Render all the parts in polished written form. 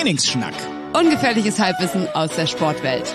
Trainingsschnack. Ungefährliches Halbwissen aus der Sportwelt.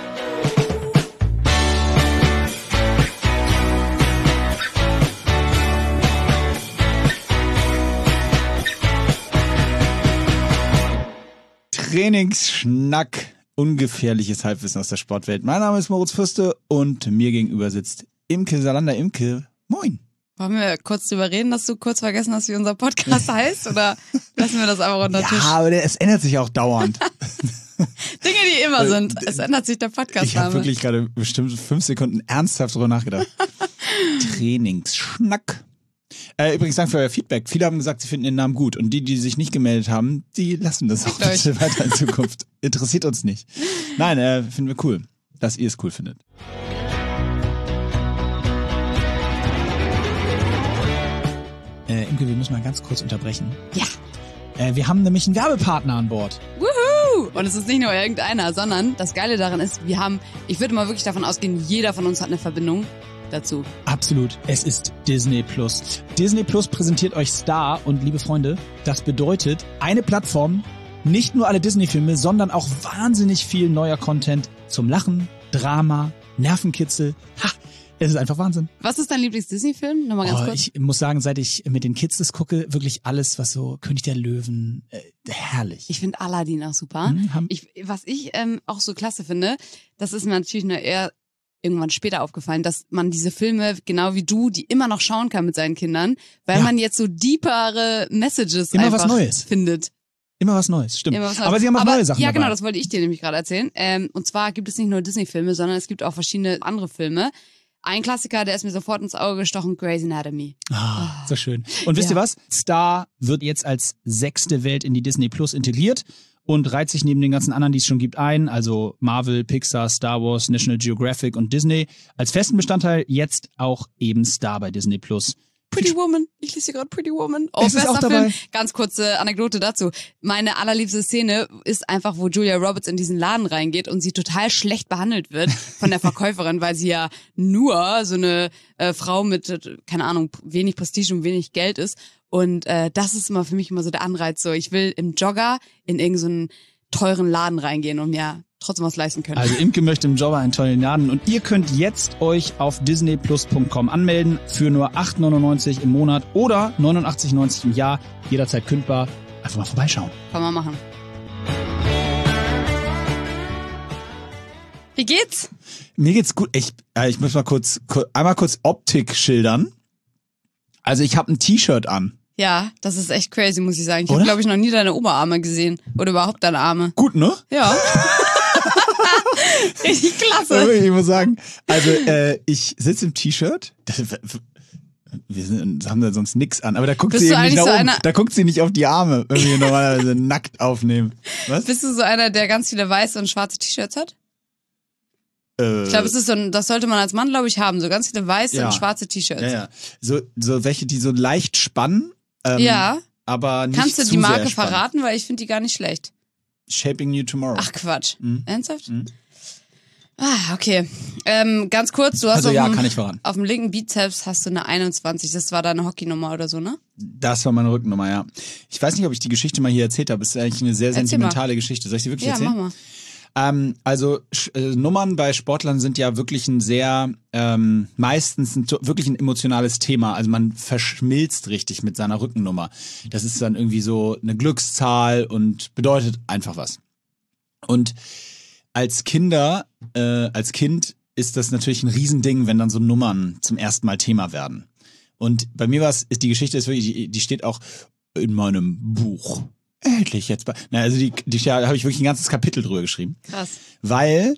Trainingsschnack. Ungefährliches Halbwissen aus der Sportwelt. Mein Name ist Moritz Fürste und mir gegenüber sitzt Imke Salander. Imke, moin. Wollen wir kurz drüber reden, dass du kurz vergessen hast, wie unser Podcast heißt? Oder lassen wir das einfach unter den Tisch? Ja, aber es ändert sich auch dauernd. Dinge, die immer sind. Es ändert sich der Podcast-Name. Ich habe wirklich gerade bestimmt 5 Sekunden ernsthaft drüber nachgedacht. Trainingsschnack. Übrigens, danke für euer Feedback. Viele haben gesagt, sie finden den Namen gut. Und die sich nicht gemeldet haben, die lassen das auch bitte weiter in Zukunft. Interessiert uns nicht. Nein, finden wir cool, dass ihr es cool findet. Imke, wir müssen mal ganz kurz unterbrechen. Ja. Wir haben nämlich einen Werbepartner an Bord. Wuhu! Und es ist nicht nur irgendeiner, sondern das Geile daran ist, ich würde mal wirklich davon ausgehen, jeder von uns hat eine Verbindung dazu. Absolut. Es ist Disney Plus. Disney Plus präsentiert euch Star und liebe Freunde, das bedeutet eine Plattform, nicht nur alle Disney-Filme, sondern auch wahnsinnig viel neuer Content zum Lachen, Drama, Nervenkitzel. Es ist einfach Wahnsinn. Was ist dein Lieblings-Disney-Film? Nochmal ganz kurz. Ich muss sagen, seit ich mit den Kids das gucke, wirklich alles, was so König der Löwen, herrlich. Ich finde Aladdin auch super. Was ich auch so klasse finde, das ist mir natürlich nur eher irgendwann später aufgefallen, dass man diese Filme, genau wie du, die immer noch schauen kann mit seinen Kindern, weil man jetzt so deepere Messages immer einfach was Neues findet. Immer was Neues, stimmt. Was Neues. Aber sie haben auch neue Sachen Ja, dabei. genau, das wollte ich dir nämlich gerade erzählen. Und zwar gibt es nicht nur Disney-Filme, sondern es gibt auch verschiedene andere Filme. Ein Klassiker, der ist mir sofort ins Auge gestochen, Grey's Anatomy. So schön. Und wisst ihr was? Star wird jetzt als 6. Welt in die Disney Plus integriert und reiht sich neben den ganzen anderen, die es schon gibt, ein, also Marvel, Pixar, Star Wars, National Geographic und Disney, als festen Bestandteil jetzt auch eben Star bei Disney Plus. Pretty Woman. Ich lese hier gerade Pretty Woman. Oh, es ist auch dabei. Film. Ganz kurze Anekdote dazu. Meine allerliebste Szene ist einfach, wo Julia Roberts in diesen Laden reingeht und sie total schlecht behandelt wird von der Verkäuferin, weil sie ja nur so eine Frau mit, keine Ahnung, wenig Prestige und wenig Geld ist. Und das ist immer für mich immer so der Anreiz. So, ich will im Jogger in irgendeinen teuren Laden reingehen und mir trotzdem was leisten können. Also Imke möchte im Jobber einen tollen Laden und ihr könnt jetzt euch auf disneyplus.com anmelden für nur 8,99 im Monat oder 89,90 im Jahr, jederzeit kündbar. Einfach mal vorbeischauen. Kann man machen. Wie geht's? Mir geht's gut. Ich muss mal einmal kurz Optik schildern. Also ich habe ein T-Shirt an. Ja, das ist echt crazy, muss ich sagen. Ich habe, glaube ich, noch nie deine Oberarme gesehen. Oder überhaupt deine Arme. Gut, ne? Ja. Richtig klasse. Ich muss sagen, also ich sitze im T-Shirt. Wir haben da sonst nix an, aber da guckt sie eben nicht nach oben. Da guckt sie nicht auf die Arme, wenn wir normalerweise nackt aufnehmen. Was? Bist du so einer, der ganz viele weiße und schwarze T-Shirts hat? Ich glaube, das sollte man als Mann, glaube ich, haben. So ganz viele weiße und schwarze T-Shirts. Ja. So welche, die so leicht spannen. Ja. Aber nicht Kannst du zu die Marke sehr spannen. verraten? Weil ich finde die gar nicht schlecht. Shaping New Tomorrow. Ach Quatsch. Ernsthaft? Okay. Ganz kurz, du hast kann ich verraten. Auf dem linken Bizeps hast du eine 21. Das war deine Hockeynummer oder so, ne? Das war meine Rückennummer, ja. Ich weiß nicht, ob ich die Geschichte mal hier erzählt habe. Es ist eigentlich eine sehr sentimentale Geschichte. Soll ich sie wirklich erzählen? Ja, mach mal. Nummern bei Sportlern sind ja wirklich ein sehr, meistens wirklich ein emotionales Thema. Also man verschmilzt richtig mit seiner Rückennummer. Das ist dann irgendwie so eine Glückszahl und bedeutet einfach was. Und als Kind ist das natürlich ein Riesending, wenn dann so Nummern zum ersten Mal Thema werden. Und bei mir die Geschichte ist wirklich, die steht auch in meinem Buch. Endlich jetzt. Also da habe ich wirklich ein ganzes Kapitel drüber geschrieben. Krass. Weil,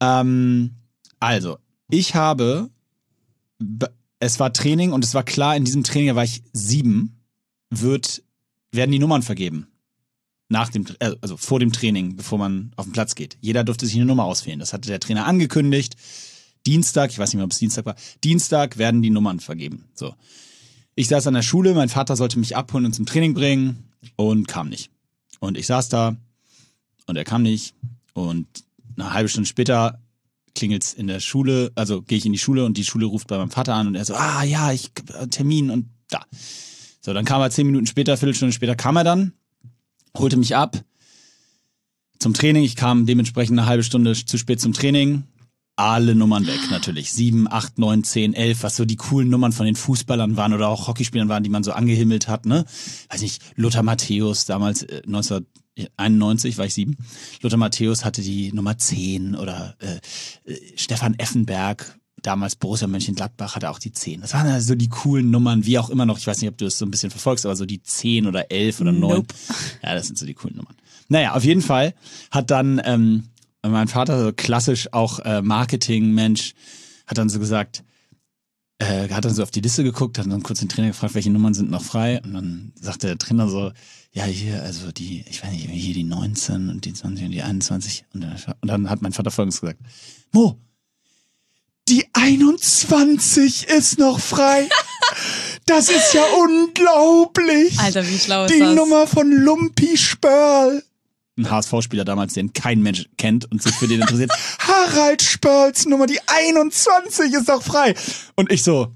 es war Training und es war klar, in diesem Training, da war ich 7, werden die Nummern vergeben. Also vor dem Training, bevor man auf den Platz geht. Jeder durfte sich eine Nummer auswählen. Das hatte der Trainer angekündigt. Dienstag, ich weiß nicht mehr, ob es Dienstag war, Dienstag werden die Nummern vergeben. So. Ich saß an der Schule, mein Vater sollte mich abholen und zum Training bringen und kam nicht. Und ich saß da und er kam nicht und eine halbe Stunde später klingelt's in der Schule, also gehe ich in die Schule und die Schule ruft bei meinem Vater an und er so, ich Termin und da. So, dann kam er 10 Minuten später, Viertelstunde später kam er dann, holte mich ab, zum Training. Ich kam dementsprechend eine halbe Stunde zu spät zum Training. Alle Nummern weg natürlich. 7, 8, 9, 10, 11, was so die coolen Nummern von den Fußballern waren oder auch Hockeyspielern waren, die man so angehimmelt hat, ne? Weiß nicht, Lothar Matthäus, damals 1991 war ich 7. Lothar Matthäus hatte die Nummer 10 oder Stefan Effenberg, damals Borussia Mönchengladbach, hatte auch die 10. Das waren also die coolen Nummern, wie auch immer noch. Ich weiß nicht, ob du das so ein bisschen verfolgst, aber so die 10 oder 11 oder 9. Nope. Ja, das sind so die coolen Nummern. Naja, auf jeden Fall hat dann mein Vater, so klassisch auch Marketing-Mensch, hat dann so gesagt, hat dann so auf die Liste geguckt, hat dann kurz den Trainer gefragt, welche Nummern sind noch frei. Und dann sagte der Trainer so, ja, hier, also die, ich weiß nicht, hier die 19 und die 20 und die 21. Und dann hat mein Vater Folgendes gesagt, Mo, die 21 ist noch frei. Das ist ja unglaublich. Alter, wie schlau ist die das? Die Nummer von Lumpi Spörl. Ein HSV-Spieler damals, den kein Mensch kennt und sich für den interessiert. Harald Spörls Nummer, die 21 ist doch frei. Und ich so,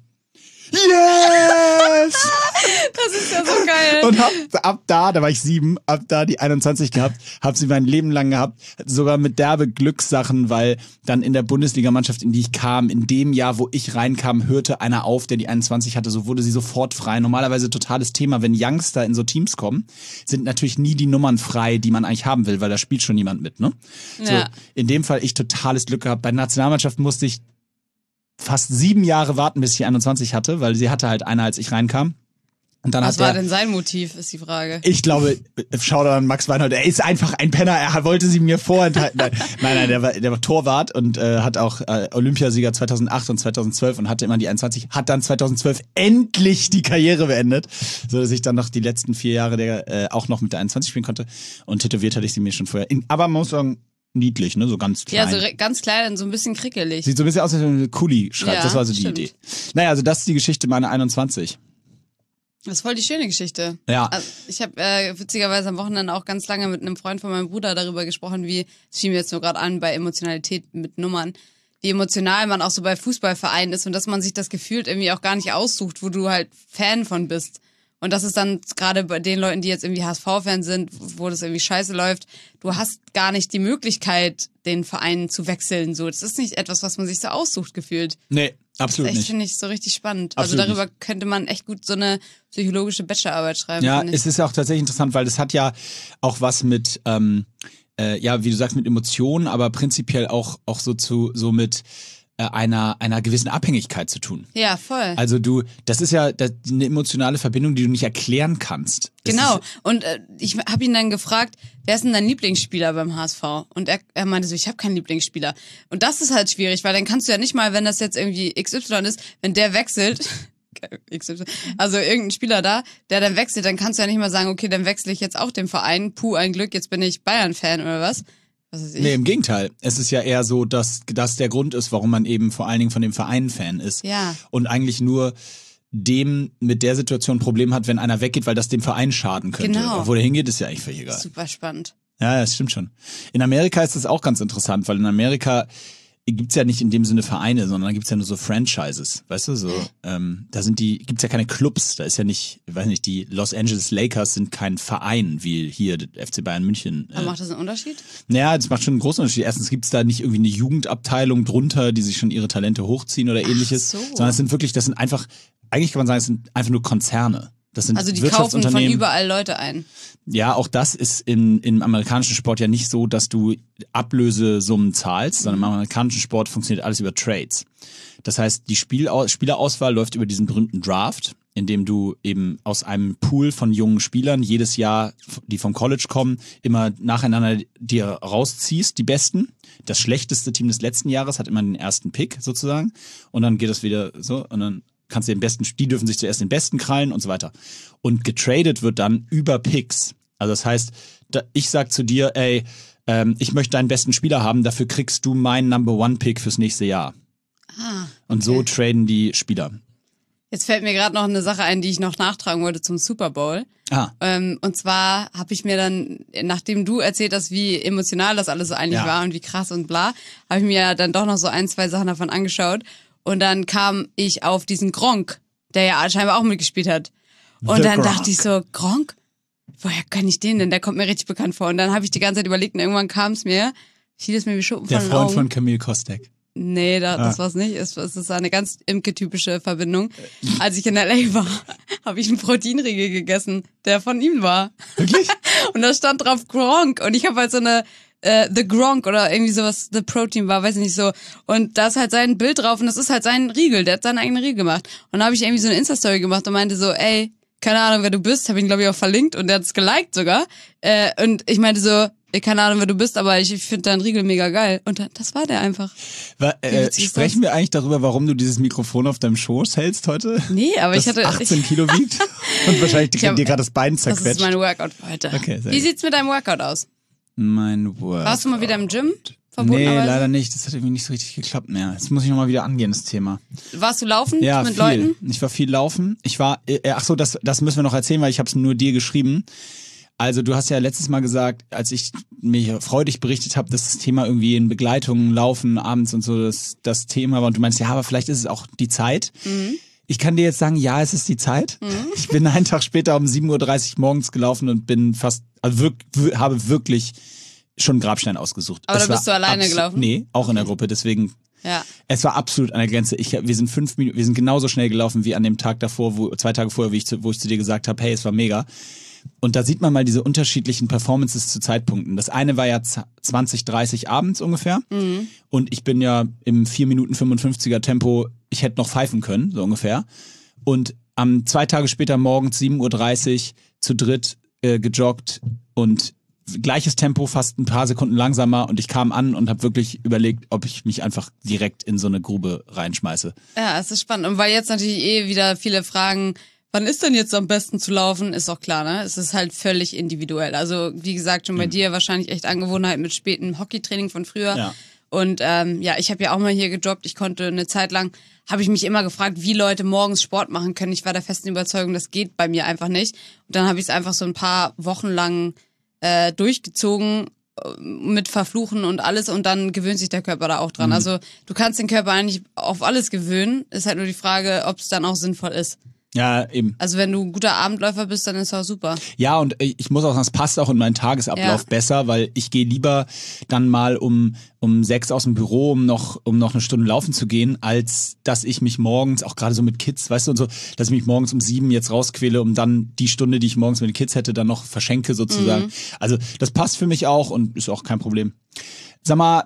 yes! Das ist ja so geil. Und ab da war ich 7, ab da die 21 gehabt, hab sie mein Leben lang gehabt, sogar mit derbe Glückssachen, weil dann in der Bundesligamannschaft, in die ich kam, in dem Jahr, wo ich reinkam, hörte einer auf, der die 21 hatte, so wurde sie sofort frei. Normalerweise totales Thema, wenn Youngster in so Teams kommen, sind natürlich nie die Nummern frei, die man eigentlich haben will, weil da spielt schon jemand mit, ne? Ja. So, in dem Fall ich totales Glück gehabt. Bei der Nationalmannschaft musste ich fast 7 Jahre warten, bis ich 21 hatte, weil sie hatte halt eine, als ich reinkam. Und dann Was war denn sein Motiv, ist die Frage. Ich glaube, schau da an Max Weinhold, er ist einfach ein Penner, er wollte sie mir vorenthalten. Nein, der war Torwart und hat auch Olympiasieger 2008 und 2012 und hatte immer die 21, hat dann 2012 endlich die Karriere beendet, so dass ich dann noch die letzten 4 Jahre auch noch mit der 21 spielen konnte und tätowiert hatte ich sie mir schon vorher. Aber man muss sagen, niedlich, ne, so ganz klein. Ja, so ganz klein und so ein bisschen krickelig. Sieht so ein bisschen aus, als wenn eine Kuli schreibt, Ja, das war so die stimmt. Idee. Naja, also das ist die Geschichte meiner 21. Das ist voll die schöne Geschichte. Ja. Also ich habe witzigerweise am Wochenende auch ganz lange mit einem Freund von meinem Bruder darüber gesprochen, wie, es fiel mir jetzt nur gerade an, bei Emotionalität mit Nummern, wie emotional man auch so bei Fußballvereinen ist und dass man sich das gefühlt irgendwie auch gar nicht aussucht, wo du halt Fan von bist. Und das ist dann gerade bei den Leuten, die jetzt irgendwie HSV-Fans sind, wo das irgendwie scheiße läuft, du hast gar nicht die Möglichkeit, den Verein zu wechseln. So, das ist nicht etwas, was man sich so aussucht, gefühlt. Nee, absolut Das nicht. finde ich so richtig spannend. Absolut also darüber könnte man echt gut so eine psychologische Bachelorarbeit schreiben. Ja, finde ich. es ist ja auch tatsächlich interessant, weil das hat ja auch was mit, ja, wie du sagst, mit Emotionen, aber prinzipiell auch so mit einer gewissen Abhängigkeit zu tun. Ja, voll. Also das ist ja eine emotionale Verbindung, die du nicht erklären kannst. Das Genau. ist, Und ich habe ihn dann gefragt, wer ist denn dein Lieblingsspieler beim HSV? Und er meinte so, ich habe keinen Lieblingsspieler. Und das ist halt schwierig, weil dann kannst du ja nicht mal, wenn das jetzt irgendwie XY ist, wenn der wechselt, XY, also irgendein Spieler da, der dann wechselt, dann kannst du ja nicht mal sagen, okay, dann wechsle ich jetzt auch den Verein, puh, ein Glück, jetzt bin ich Bayern-Fan oder was? Was weiß ich. Nee, im Gegenteil. Es ist ja eher so, dass das der Grund ist, warum man eben vor allen Dingen von dem Verein Fan ist. Ja. Und eigentlich nur dem mit der Situation ein Problem hat, wenn einer weggeht, weil das dem Verein schaden könnte. Genau. Wo der hingeht, ist ja eigentlich völlig egal. Super spannend. Ja, das stimmt schon. In Amerika ist das auch ganz interessant, weil in Amerika gibt's ja nicht in dem Sinne Vereine, sondern da gibt's ja nur so Franchises, weißt du, so, da gibt's ja keine Clubs, da ist ja nicht, ich weiß nicht, die Los Angeles Lakers sind kein Verein, wie hier der FC Bayern München. Aber macht das einen Unterschied? Naja, das macht schon einen großen Unterschied. Erstens gibt's da nicht irgendwie eine Jugendabteilung drunter, die sich schon ihre Talente hochziehen oder ähnliches, so. sondern das sind einfach, eigentlich kann man sagen, es sind einfach nur Konzerne. Das sind Also die kaufen von Wirtschaftsunternehmen. überall Leute ein. Ja, auch das ist im amerikanischen Sport ja nicht so, dass du Ablösesummen zahlst, sondern im amerikanischen Sport funktioniert alles über Trades. Das heißt, die Spielerauswahl läuft über diesen berühmten Draft, in dem du eben aus einem Pool von jungen Spielern jedes Jahr, die vom College kommen, immer nacheinander dir rausziehst, die Besten. Das schlechteste Team des letzten Jahres hat immer den ersten Pick sozusagen. Und dann geht das wieder so und dann kannst du die dürfen sich zuerst den Besten krallen und so weiter. Und getradet wird dann über Picks. Also das heißt, ich sag zu dir, ey, ich möchte deinen besten Spieler haben, dafür kriegst du meinen Number-One-Pick fürs nächste Jahr. Ah, okay. Und so traden die Spieler. Jetzt fällt mir gerade noch eine Sache ein, die ich noch nachtragen wollte zum Super Bowl. Ah, Und zwar habe ich mir dann, nachdem du erzählt hast, wie emotional das alles so eigentlich Ja. war und wie krass und bla, habe ich mir dann doch noch so 1, 2 Sachen davon angeschaut. Und dann kam ich auf diesen Gronk, der ja scheinbar auch mitgespielt hat. Und The dann Gronk. dachte ich so, Gronk? woher kann ich den denn? Der kommt mir richtig bekannt vor. Und dann habe ich die ganze Zeit überlegt und irgendwann kam es mir, fiel es mir wie Schuppen von den Augen. Der Freund von Camille Kostek. Nee, das war's nicht. Es ist eine ganz Imke-typische Verbindung. Als ich in L.A. war, habe ich einen Proteinriegel gegessen, der von ihm war. Wirklich? Und da stand drauf Gronk. Und ich habe halt so eine The Gronk oder irgendwie sowas, The Protein war, weiß ich nicht so. Und da ist halt sein Bild drauf und das ist halt sein Riegel. Der hat seinen eigenen Riegel gemacht. Und da habe ich irgendwie so eine Insta-Story gemacht und meinte so, ey, keine Ahnung, wer du bist. Habe ihn, glaube ich, auch verlinkt und der hat's geliked sogar. Und ich meinte so, keine Ahnung, wer du bist, aber ich finde deinen Riegel mega geil. Und das war der einfach. Sprechen wir eigentlich darüber, warum du dieses Mikrofon auf deinem Schoß hältst heute? Nee, aber das 18 Kilo wiegt und wahrscheinlich dir gerade das Bein zerquetscht. Das ist mein Workout für heute. Okay, Wie sieht's mit deinem Workout aus? Mein Workout. Warst du mal wieder im Gym? Nee, leider nicht. Das hat irgendwie nicht so richtig geklappt mehr. Jetzt muss ich nochmal wieder angehen, das Thema. Warst du laufend mit viel. Leuten? Ich war viel laufen. Das müssen wir noch erzählen, weil ich habe es nur dir geschrieben. Also du hast ja letztes Mal gesagt, als ich mir freudig berichtet habe, dass das Thema irgendwie in Begleitung, Laufen, abends und so das Thema war. Und du meinst, ja, aber vielleicht ist es auch die Zeit. Mhm. Ich kann dir jetzt sagen, ja, es ist die Zeit. Mhm. Ich bin einen Tag später um 7.30 Uhr morgens gelaufen und bin habe wirklich schon einen Grabstein ausgesucht. Aber da bist du alleine gelaufen? Nee, auch in der Gruppe, deswegen. Ja. Es war absolut an der Grenze. Wir sind 5 Minuten, wir sind genauso schnell gelaufen wie an dem Tag davor, 2 Tage vorher, wo ich zu dir gesagt habe, hey, es war mega. Und da sieht man mal diese unterschiedlichen Performances zu Zeitpunkten. Das eine war ja 20:30 abends ungefähr. Mhm. Und ich bin ja im 4 Minuten 55er Tempo, ich hätte noch pfeifen können, so ungefähr. Und 2 Tage später morgens 7.30 Uhr zu dritt gejoggt und gleiches Tempo, fast ein paar Sekunden langsamer. Und ich kam an und habe wirklich überlegt, ob ich mich einfach direkt in so eine Grube reinschmeiße. Ja, es ist spannend. Und weil jetzt natürlich wieder viele fragen, wann ist denn jetzt am besten zu laufen? Ist auch klar, ne? Es ist halt völlig individuell. Also wie gesagt, schon bei dir wahrscheinlich echt Angewohnheit mit spätem Hockeytraining von früher. Ja. Und ich habe ja auch mal hier gejobbt. Ich konnte eine Zeit lang, habe ich mich immer gefragt, wie Leute morgens Sport machen können. Ich war der festen Überzeugung, das geht bei mir einfach nicht. Und dann habe ich es einfach so ein paar Wochen lang durchgezogen mit Verfluchen und alles und dann gewöhnt sich der Körper da auch dran. Mhm. Also du kannst den Körper eigentlich auf alles gewöhnen. Ist halt nur die Frage, ob es dann auch sinnvoll ist. Ja, eben. Also wenn du ein guter Abendläufer bist, dann ist das auch super. Ja, und ich muss auch sagen, es passt auch in meinen Tagesablauf besser, weil ich gehe lieber dann mal um 6 aus dem Büro, um noch eine Stunde laufen zu gehen, als dass ich mich morgens, auch gerade so mit Kids, weißt du, und so, dass ich mich morgens um 7 jetzt rausquäle, um dann die Stunde, die ich morgens mit den Kids hätte, dann noch verschenke sozusagen. Mhm. Also das passt für mich auch und ist auch kein Problem. Sag mal,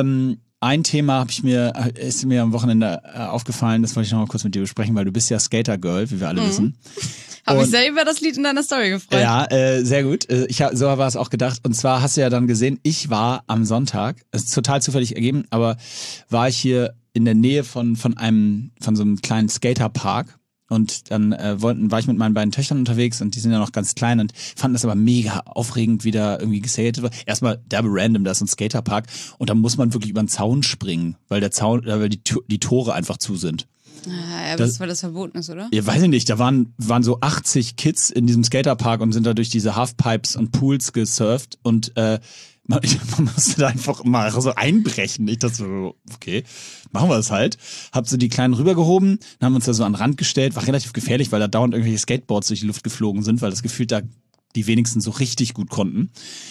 ein Thema ist mir am Wochenende aufgefallen, das wollte ich noch mal kurz mit dir besprechen, weil du bist ja Skater-Girl, wie wir alle wissen. Habe ich sehr über das Lied in deiner Story gefreut. Ja, sehr gut. So war es auch gedacht. Und zwar hast du ja dann gesehen, ich war am Sonntag, es ist total zufällig ergeben, aber war ich hier in der Nähe von so einem kleinen Skaterpark. Und dann war ich mit meinen beiden Töchtern unterwegs und die sind ja noch ganz klein und fanden das aber mega aufregend, wie da irgendwie geskatet wird. Erstmal derbe random, da ist ein Skaterpark und da muss man wirklich über den Zaun springen, weil weil die Tore einfach zu sind. Ja, weil das verboten ist, oder? Ja, weiß ich nicht. Da waren so 80 Kids in diesem Skaterpark und sind da durch diese Halfpipes und Pools gesurft und man musste da einfach mal so einbrechen. Ich dachte so, okay, machen wir das halt. Hab so die Kleinen rübergehoben, dann haben wir uns da so an den Rand gestellt. War relativ gefährlich, weil da dauernd irgendwelche Skateboards durch die Luft geflogen sind, weil das gefühlt da die wenigsten so richtig gut konnten.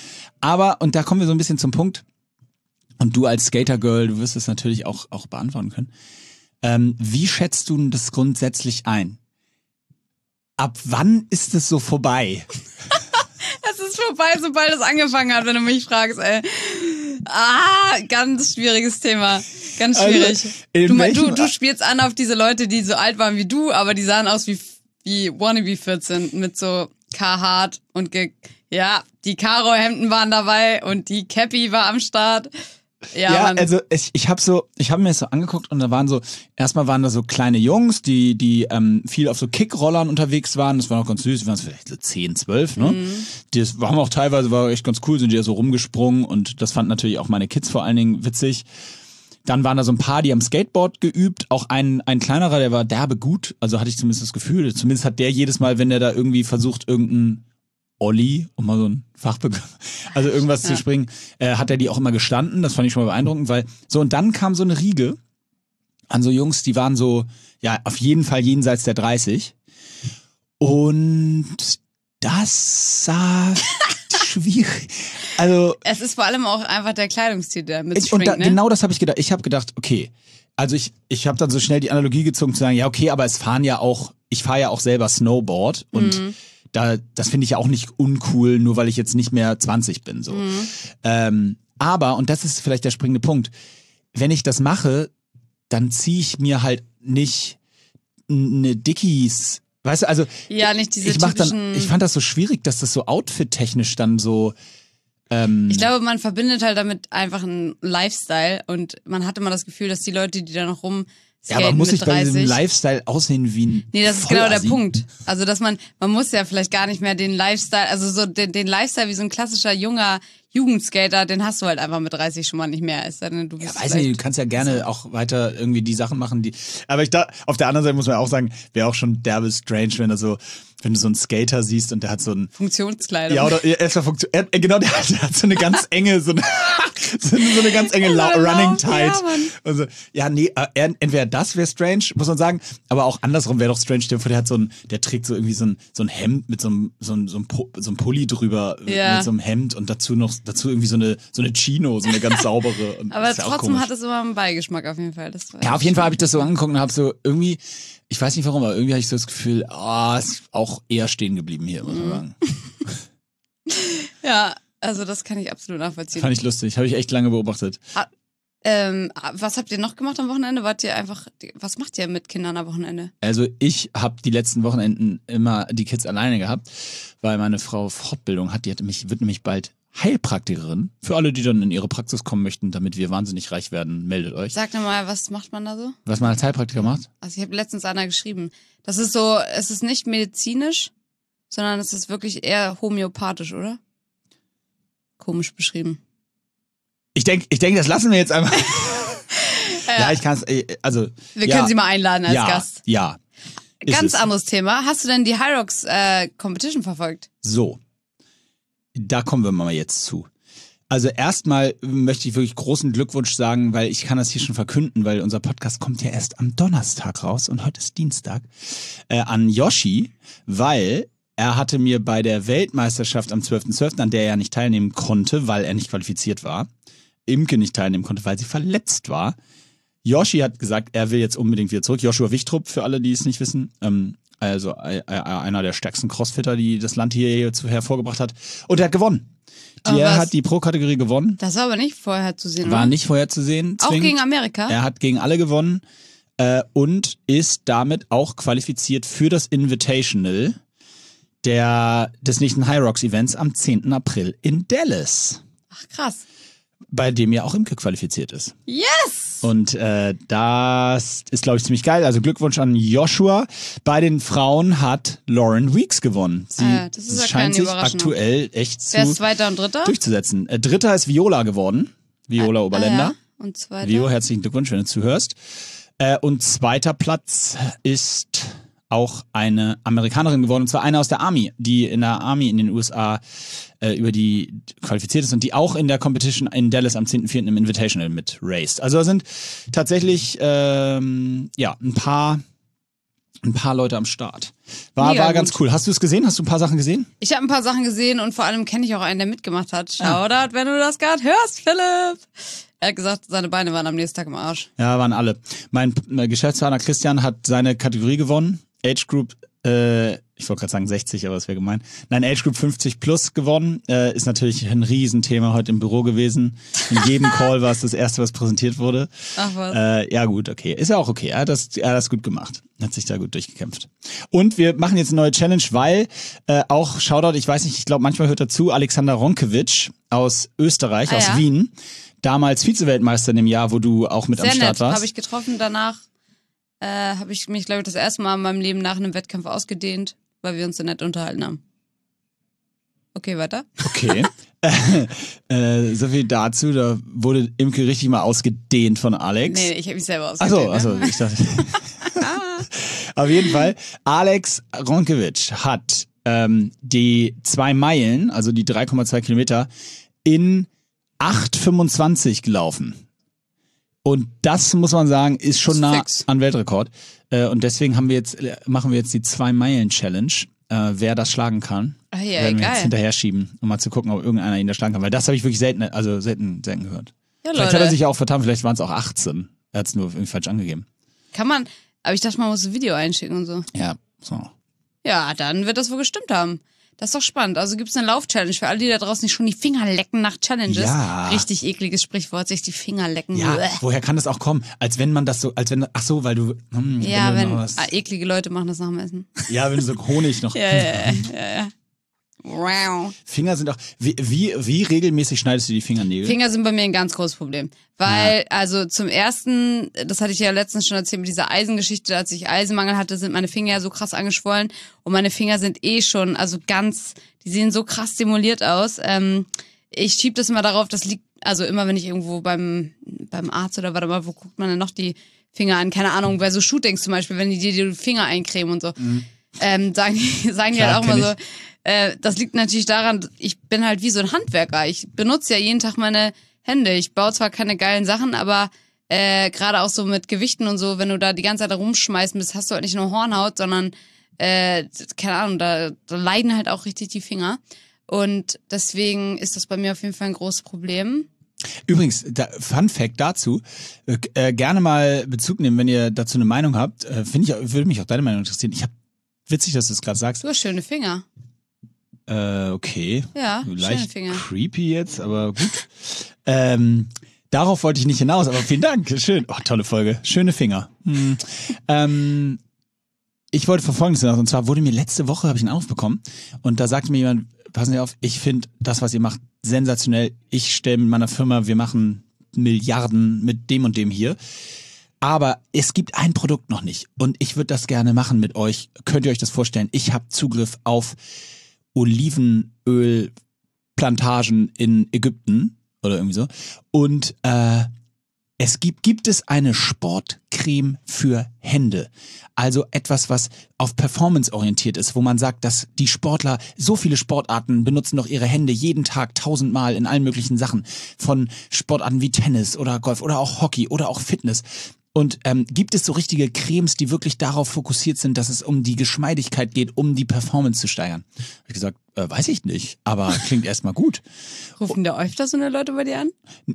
Aber, und da kommen wir so ein bisschen zum Punkt, und du als Skater-Girl, du wirst es natürlich auch beantworten können. Wie schätzt du das grundsätzlich ein? Ab wann ist es so vorbei? Es ist vorbei, sobald es angefangen hat, wenn du mich fragst, ey. Ganz schwieriges Thema. Ganz schwierig. Also, du spielst an auf diese Leute, die so alt waren wie du, aber die sahen aus wie Wannabe 14 mit so Carhartt und die Karo-Hemden waren dabei und die Cappy war am Start. Ja, also ich habe mir das so angeguckt und erstmal waren da so kleine Jungs, die viel auf so Kickrollern unterwegs waren, das war noch ganz süß, die waren vielleicht so 10, 12, ne? Mhm. Das haben auch teilweise, war echt ganz cool, sind die ja so rumgesprungen und das fanden natürlich auch meine Kids vor allen Dingen witzig. Dann waren da so ein paar, die am Skateboard geübt, auch ein kleinerer, der war derbe gut, also hatte ich zumindest das Gefühl, zumindest hat der jedes Mal, wenn der da irgendwie versucht, irgendein Olli, um mal so ein Fachbegriff, also irgendwas zu springen, hat er die auch immer gestanden. Das fand ich schon mal beeindruckend, weil so, und dann kam so eine Riege an so Jungs, die waren so, ja, auf jeden Fall jenseits der 30. Und das sah schwierig. Also Es ist vor allem auch einfach der Kleidungsstil, der und mitschwingt, ne? genau das habe ich gedacht. Ich habe gedacht, okay, also ich habe dann so schnell die Analogie gezogen zu sagen, ja okay, aber ich fahre ja auch selber Snowboard und das finde ich ja auch nicht uncool, nur weil ich jetzt nicht mehr 20 bin. So. Aber, und das ist vielleicht der springende Punkt, wenn ich das mache, dann ziehe ich mir halt nicht eine Dickies, weißt du, also Ja, nicht diese ich typischen... fand das so schwierig, dass das so outfit-technisch dann so Ich glaube, man verbindet halt damit einfach einen Lifestyle und man hat immer das Gefühl, dass die Leute, die da noch ja, aber rumskaten muss mit ich bei 30... diesem Lifestyle aussehen wie ein Nee, das ist genau der Vollassi? Punkt. Also, dass man muss ja vielleicht gar nicht mehr den Lifestyle, also so den Lifestyle wie so ein klassischer junger Jugendskater, den hast du halt einfach mit 30 schon mal nicht mehr. Es sei denn, du bist Ja, weiß nicht, du kannst ja gerne auch weiter irgendwie die Sachen machen, die. Aber auf der anderen Seite muss man auch sagen, wäre auch schon derbe strange, wenn du so einen Skater siehst und der hat so ein. Funktionskleidung. Ja, oder erstmal genau, der hat so eine ganz enge, so eine ganz enge Running Tight. Ja, Mann. Und so, ja, nee, entweder das wäre strange, muss man sagen, aber auch andersrum wäre doch strange, der trägt so irgendwie so ein Hemd mit so einem Pulli drüber, Ja. mit so einem Hemd und dazu irgendwie so eine Chino, so eine ganz saubere. Und Aber das ist ja auch trotzdem komisch. hat es immer einen Beigeschmack auf jeden Fall. Das war Ja, auf jeden Fall habe ich das so angeguckt und habe so irgendwie, ich weiß nicht warum, aber irgendwie habe ich so das Gefühl, ist auch eher stehen geblieben hier, muss man sagen. Ja, also das kann ich absolut nachvollziehen. Fand ich lustig, habe ich echt lange beobachtet. Was habt ihr noch gemacht am Wochenende? Was macht ihr mit Kindern am Wochenende? Also ich habe die letzten Wochenenden immer die Kids alleine gehabt, weil meine Frau Fortbildung hat, wird nämlich bald Heilpraktikerin. Für alle, die dann in ihre Praxis kommen möchten, damit wir wahnsinnig reich werden, meldet euch. Sag doch mal, was macht man da so? Was man als Heilpraktiker macht? Also ich habe letztens einer geschrieben. Das ist so, es ist nicht medizinisch, sondern es ist wirklich eher homöopathisch, oder? Komisch beschrieben. Ich denke, das lassen wir jetzt einfach. Ja, ich kann es, also. Wir ja, können sie mal einladen als ja, Gast. Ja. Ist Ganz es. anderes Thema. Hast du denn die Hyrox Competition verfolgt? So. Da kommen wir mal jetzt zu. Also erstmal möchte ich wirklich großen Glückwunsch sagen, weil ich kann das hier schon verkünden, weil unser Podcast kommt ja erst am Donnerstag raus und heute ist Dienstag, an Yoshi, weil er hatte mir bei der Weltmeisterschaft am 12.12., an der er ja nicht teilnehmen konnte, weil er nicht qualifiziert war, Imke nicht teilnehmen konnte, weil sie verletzt war. Yoshi hat gesagt, er will jetzt unbedingt wieder zurück. Joshua Wichtrup, für alle, die es nicht wissen, also einer der stärksten Crossfitter, die das Land hier hervorgebracht hat. Und er hat gewonnen. Der hat die Pro-Kategorie gewonnen. Das war aber nicht vorher zu sehen, War oder? nicht vorherzusehen. Auch zwingend. gegen Amerika? Er hat gegen alle gewonnen und ist damit auch qualifiziert für das Invitational des nächsten Hyrox-Events am 10. April in Dallas, Ach, krass. bei dem ja auch Imke qualifiziert ist. Yes! Und das ist, glaube ich, ziemlich geil. Also Glückwunsch an Joshua. Bei den Frauen hat Lauren Weeks gewonnen. Sie das ist ja scheint keine sich Überraschung. aktuell echt Wer ist zu Zweiter und Dritter? durchzusetzen. Dritter ist Viola geworden. Viola Oberländer. Ja. Und Zweiter? Vio, herzlichen Glückwunsch, wenn du zuhörst. Und zweiter Platz ist auch eine Amerikanerin geworden, und zwar eine aus der Army, die in der Army in den USA über die qualifiziert ist und die auch in der Competition in Dallas am 10.4. im Invitational mit raced. Also da sind tatsächlich ein paar Leute am Start. War ganz cool. Hast du es gesehen? Hast du ein paar Sachen gesehen? Ich habe ein paar Sachen gesehen und vor allem kenne ich auch einen, der mitgemacht hat. Shoutout, wenn du das gerade hörst, Philipp. Er hat gesagt, seine Beine waren am nächsten Tag im Arsch. Ja, waren alle. Mein Geschäftspartner Christian hat seine Kategorie gewonnen. Age Group, ich wollte gerade sagen 60, aber das wäre gemein. Nein, Age Group 50 plus gewonnen. Ist natürlich ein Riesenthema heute im Büro gewesen. In jedem Call war es das erste, was präsentiert wurde. Ach was. Ja gut, okay. Ist ja auch okay. Er hat das gut gemacht. Hat sich da gut durchgekämpft. Und wir machen jetzt eine neue Challenge, weil auch, Shoutout, ich weiß nicht, ich glaube manchmal hört dazu, Alexander Ronkewitsch aus Österreich, aus ja. Wien. Damals Vize-Weltmeister in dem Jahr, wo du auch mit Sehr am Start nett, warst. habe ich getroffen. Danach habe ich mich, glaube ich, das erste Mal in meinem Leben nach einem Wettkampf ausgedehnt, weil wir uns so nett unterhalten haben. Okay, weiter. Okay. So viel dazu. Da wurde Imke richtig mal ausgedehnt von Alex. Nee, ich habe mich selber ausgedehnt. Achso, ich dachte. Auf jeden Fall. Alex Ronkewitsch hat die 2 Meilen, also die 3,2 Kilometer, in 8,25 gelaufen. Und das, muss man sagen, ist schon nah fix. an Weltrekord. Und deswegen machen wir jetzt die 2-Meilen-Challenge. Wer das schlagen kann. Ah, ja, werden wir jetzt geil. hinterher schieben, um mal zu gucken, ob irgendeiner ihn da schlagen kann. Weil das habe ich wirklich selten gehört. Ja, Vielleicht Leute. hat er sich ja auch vertan, vielleicht waren es auch 18. Er hat es nur irgendwie falsch angegeben. Kann man, aber ich dachte, man muss ein Video einschicken und so. Ja, so. Ja, dann wird das wohl gestimmt haben. Das ist doch spannend. Also gibt's eine Lauf-Challenge für alle, die da draußen nicht schon die Finger lecken nach Challenges. Ja. Richtig ekliges Sprichwort, sich die Finger lecken. Ja, Bleh. woher kann das auch kommen? Als wenn man das so, ach so, weil du, Ja, wenn du wenn noch was, eklige Leute machen das nach dem Essen. ja, wenn du so Honig noch, Ja. Wow. Finger sind auch, wie regelmäßig schneidest du die Fingernägel? Finger sind bei mir ein ganz großes Problem. Weil, also zum ersten, das hatte ich ja letztens schon erzählt mit dieser Eisengeschichte, als ich Eisenmangel hatte, sind meine Finger ja so krass angeschwollen und meine Finger sind schon, also ganz, die sehen so krass stimuliert aus. Ich schieb das immer darauf, das liegt, also immer wenn ich irgendwo beim Arzt oder warte mal, wo guckt man denn noch die Finger an? Keine Ahnung, bei so Shootings zum Beispiel, wenn die dir die Finger eincremen und so. Sagen die halt auch kenn immer so, das liegt natürlich daran, ich bin halt wie so ein Handwerker. Ich benutze ja jeden Tag meine Hände. Ich baue zwar keine geilen Sachen, aber gerade auch so mit Gewichten und so, wenn du da die ganze Zeit rumschmeißen bist, hast du halt nicht nur Hornhaut, sondern, keine Ahnung, da leiden halt auch richtig die Finger. Und deswegen ist das bei mir auf jeden Fall ein großes Problem. Übrigens, Fun Fact dazu, gerne mal Bezug nehmen, wenn ihr dazu eine Meinung habt. Würde mich auch deine Meinung interessieren. Witzig, dass du es gerade sagst. Du hast schöne Finger. Okay. Ja, schöne Leicht Finger. creepy jetzt, aber gut. Darauf wollte ich nicht hinaus, aber vielen Dank. Schön. Oh, tolle Folge. Schöne Finger. Ich wollte Folgendes hinaus, und zwar wurde mir letzte Woche, habe ich einen Anruf bekommen, und da sagte mir jemand, passen Sie auf, ich finde das, was ihr macht, sensationell. Ich stelle mit meiner Firma, wir machen Milliarden mit dem und dem hier. Aber es gibt ein Produkt noch nicht. Und ich würde das gerne machen mit euch. Könnt ihr euch das vorstellen? Ich habe Zugriff auf Olivenölplantagen in Ägypten oder irgendwie so. Und gibt es eine Sportcreme für Hände. Also etwas, was auf Performance orientiert ist, wo man sagt, dass die Sportler, so viele Sportarten benutzen doch ihre Hände jeden Tag 1000-mal in allen möglichen Sachen. Von Sportarten wie Tennis oder Golf oder auch Hockey oder auch Fitness. Und gibt es so richtige Cremes, die wirklich darauf fokussiert sind, dass es um die Geschmeidigkeit geht, um die Performance zu steigern? Hab ich gesagt, weiß ich nicht, aber klingt erstmal gut. Rufen da öfter so eine Leute bei dir an?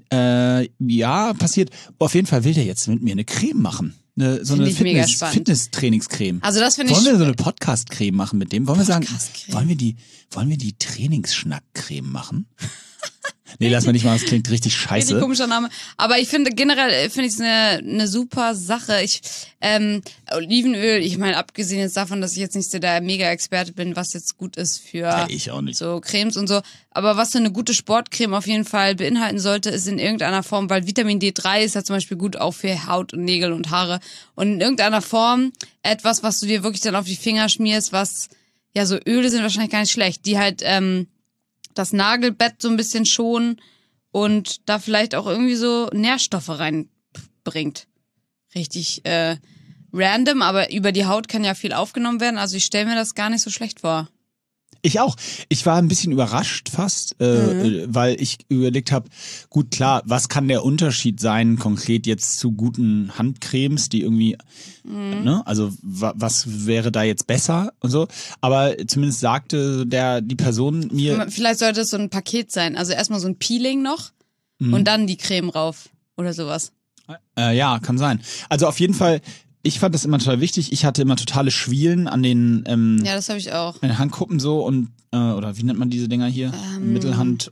Ja, passiert. Auf jeden Fall will der jetzt mit mir eine Creme machen. So eine Fitness-Trainingscreme. Also das finde ich. Wollen wir so eine Podcast-Creme machen mit dem? Wollen wir sagen, Podcast-Creme. wollen wir die Trainingsschnack-Creme machen? Nee, lass mal nicht mal, das klingt richtig scheiße. Richtig komischer Name. Aber ich finde, generell finde ich es eine super Sache. Olivenöl, ich meine, abgesehen jetzt davon, dass ich jetzt nicht so der Mega-Experte bin, was jetzt gut ist für ich auch nicht. So Cremes und so. Aber was so eine gute Sportcreme auf jeden Fall beinhalten sollte, ist in irgendeiner Form, weil Vitamin D3 ist ja zum Beispiel gut auch für Haut und Nägel und Haare. Und in irgendeiner Form etwas, was du dir wirklich dann auf die Finger schmierst, ja, so Öle sind wahrscheinlich gar nicht schlecht, die halt, das Nagelbett so ein bisschen schonen und da vielleicht auch irgendwie so Nährstoffe reinbringt. Richtig random, aber über die Haut kann ja viel aufgenommen werden. Also ich stelle mir das gar nicht so schlecht vor. Ich auch. Ich war ein bisschen überrascht fast, weil ich überlegt habe, gut, klar, was kann der Unterschied sein konkret jetzt zu guten Handcremes, die irgendwie, ne, also was wäre da jetzt besser und so. Aber zumindest sagte die Person mir... Vielleicht sollte es so ein Paket sein. Also erstmal so ein Peeling noch und dann die Creme rauf oder sowas. Ja, kann sein. Also auf jeden Fall... Ich fand das immer total wichtig. Ich hatte immer totale Schwielen an den ja, das habe ich auch. an den Handkuppen so und oder wie nennt man diese Dinger hier? Mittelhand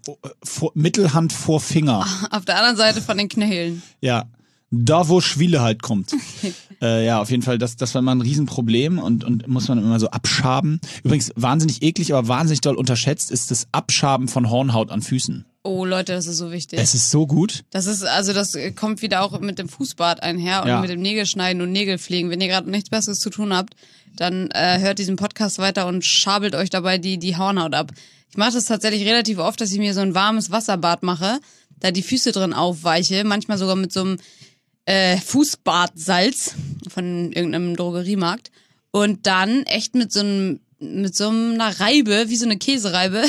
vor Finger. Auf der anderen Seite von den Knöcheln. Ja, da wo Schwiele halt kommt. Ja, auf jeden Fall, das war immer ein Riesenproblem und muss man immer so abschaben. Übrigens wahnsinnig eklig, aber wahnsinnig doll unterschätzt ist das Abschaben von Hornhaut an Füßen. Oh Leute, das ist so wichtig. Es ist so gut. Das kommt wieder auch mit dem Fußbad einher und mit dem Nägelschneiden und Nägelpflegen. Wenn ihr gerade nichts Besseres zu tun habt, dann hört diesen Podcast weiter und schabelt euch dabei die Hornhaut ab. Ich mache das tatsächlich relativ oft, dass ich mir so ein warmes Wasserbad mache, da die Füße drin aufweiche, manchmal sogar mit so einem Fußbadsalz von irgendeinem Drogeriemarkt und dann echt mit so einem mit so einer Reibe, wie so eine Käsereibe,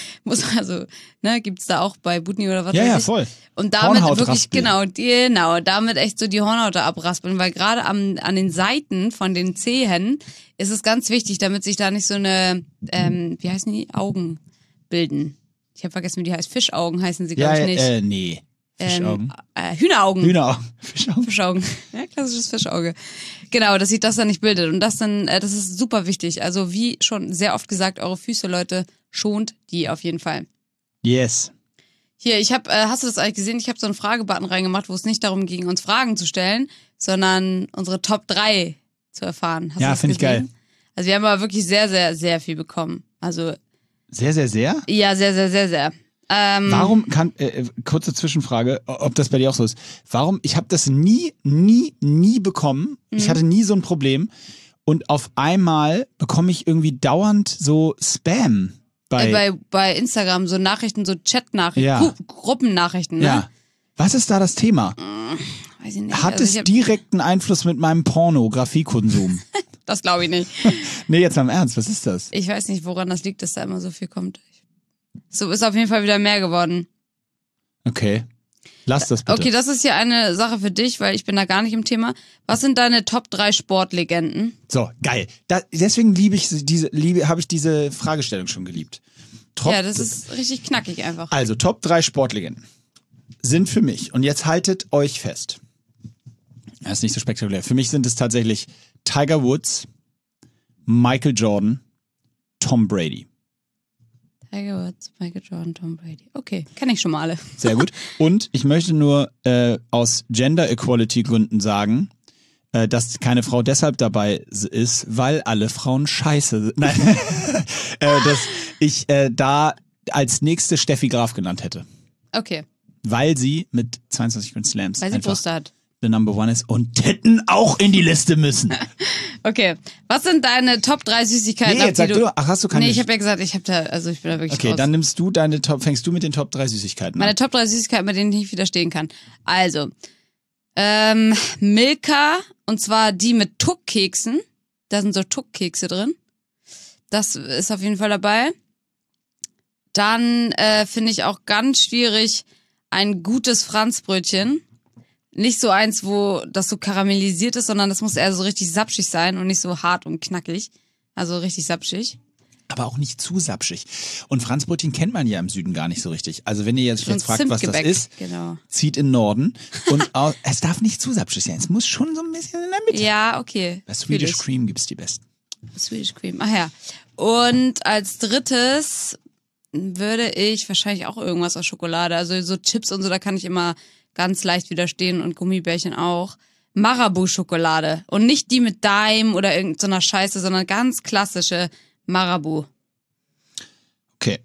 gibt's da auch bei Butni oder was weiß Ja, ich. voll. Und damit Hornhaut wirklich, raspeln. damit echt so die Hornhaut abraspeln, weil gerade an den Seiten von den Zehen ist es ganz wichtig, damit sich da nicht so eine, wie heißen die, Augen bilden. Ich habe vergessen, wie die heißt. Fischaugen heißen sie, glaube ich, nicht. Nee. Fischaugen. Hühneraugen. Hühneraugen. Fischaugen. Fischaugen. Ja, klassisches Fischauge. Genau, dass sich das dann nicht bildet. Und das ist super wichtig. Also wie schon sehr oft gesagt, eure Füße, Leute, schont die auf jeden Fall. Yes. Hier, hast du das eigentlich gesehen? Ich habe so einen Fragebutton reingemacht, wo es nicht darum ging, uns Fragen zu stellen, sondern unsere Top 3 zu erfahren. Hast du das finde ich geil. Also wir haben aber wirklich sehr, sehr, sehr viel bekommen. Also Sehr, sehr, sehr? ja, sehr, sehr, sehr, sehr. Warum kurze Zwischenfrage, ob das bei dir auch so ist. Warum, ich habe das nie bekommen. Ich hatte nie so ein Problem. Und auf einmal bekomme ich irgendwie dauernd so Spam bei Instagram, so Nachrichten, so Chat-Nachrichten, Ja. Gruppennachrichten, ne? Ja. Was ist da das Thema? Weiß ich nicht. Hat es direkten Einfluss mit meinem Pornografiekonsum? Das glaube ich nicht. Nee, jetzt mal im Ernst, was ist das? Ich weiß nicht, woran das liegt, dass da immer so viel kommt. So ist auf jeden Fall wieder mehr geworden. Okay. Lass das bitte. Okay, das ist hier eine Sache für dich, weil ich bin da gar nicht im Thema. Was sind deine Top 3 Sportlegenden? So, geil. Deswegen habe ich diese Fragestellung schon geliebt. Das ist richtig knackig einfach. Also, Top 3 Sportlegenden sind für mich, und jetzt haltet euch fest. Das ist nicht so spektakulär. Für mich sind es tatsächlich Tiger Woods, Michael Jordan, Tom Brady. Tiger Woods, Michael Jordan, Tom Brady. Okay, kenne ich schon mal alle. Sehr gut. Und ich möchte nur aus Gender Equality Gründen sagen, dass keine Frau deshalb dabei ist, weil alle Frauen scheiße sind. Nein, dass ich da als nächste Steffi Graf genannt hätte. Okay. Weil sie mit 22 Grand Slams Weil sie einfach Brüste hat. the number one ist und Titten auch in die Liste müssen. Okay. Was sind deine Top 3 Süßigkeiten? Nee, jetzt sag du, ach, hast du keine... Nee, ich habe ja gesagt, ich bin da wirklich Okay, raus. dann fängst du mit den Top 3 Süßigkeiten an. Meine Top 3 Süßigkeiten, bei denen ich nicht widerstehen kann. Also, Milka, und zwar die mit Tuckkeksen. Da sind so Tuckkekse drin. Das ist auf jeden Fall dabei. Dann finde ich auch ganz schwierig ein gutes Franzbrötchen. Nicht so eins, wo das so karamellisiert ist, sondern das muss eher so richtig sapschig sein und nicht so hart und knackig. Also richtig sapschig. Aber auch nicht zu sapschig. Und Franzbrötchen kennt man ja im Süden gar nicht so richtig. Also wenn ihr jetzt fragt, was das ist, genau. Zieht in den Norden. Und es darf nicht zu sapschig sein. Es muss schon so ein bisschen in der Mitte. Ja, okay. Bei Swedish Cream gibt's die besten. Swedish Cream, ach ja. Und als drittes würde ich wahrscheinlich auch irgendwas aus Schokolade. Also so Chips und so, da kann ich immer ganz leicht widerstehen und Gummibärchen auch. Marabou-Schokolade. Und nicht die mit Daim oder irgendeiner Scheiße, sondern ganz klassische Marabou. Okay.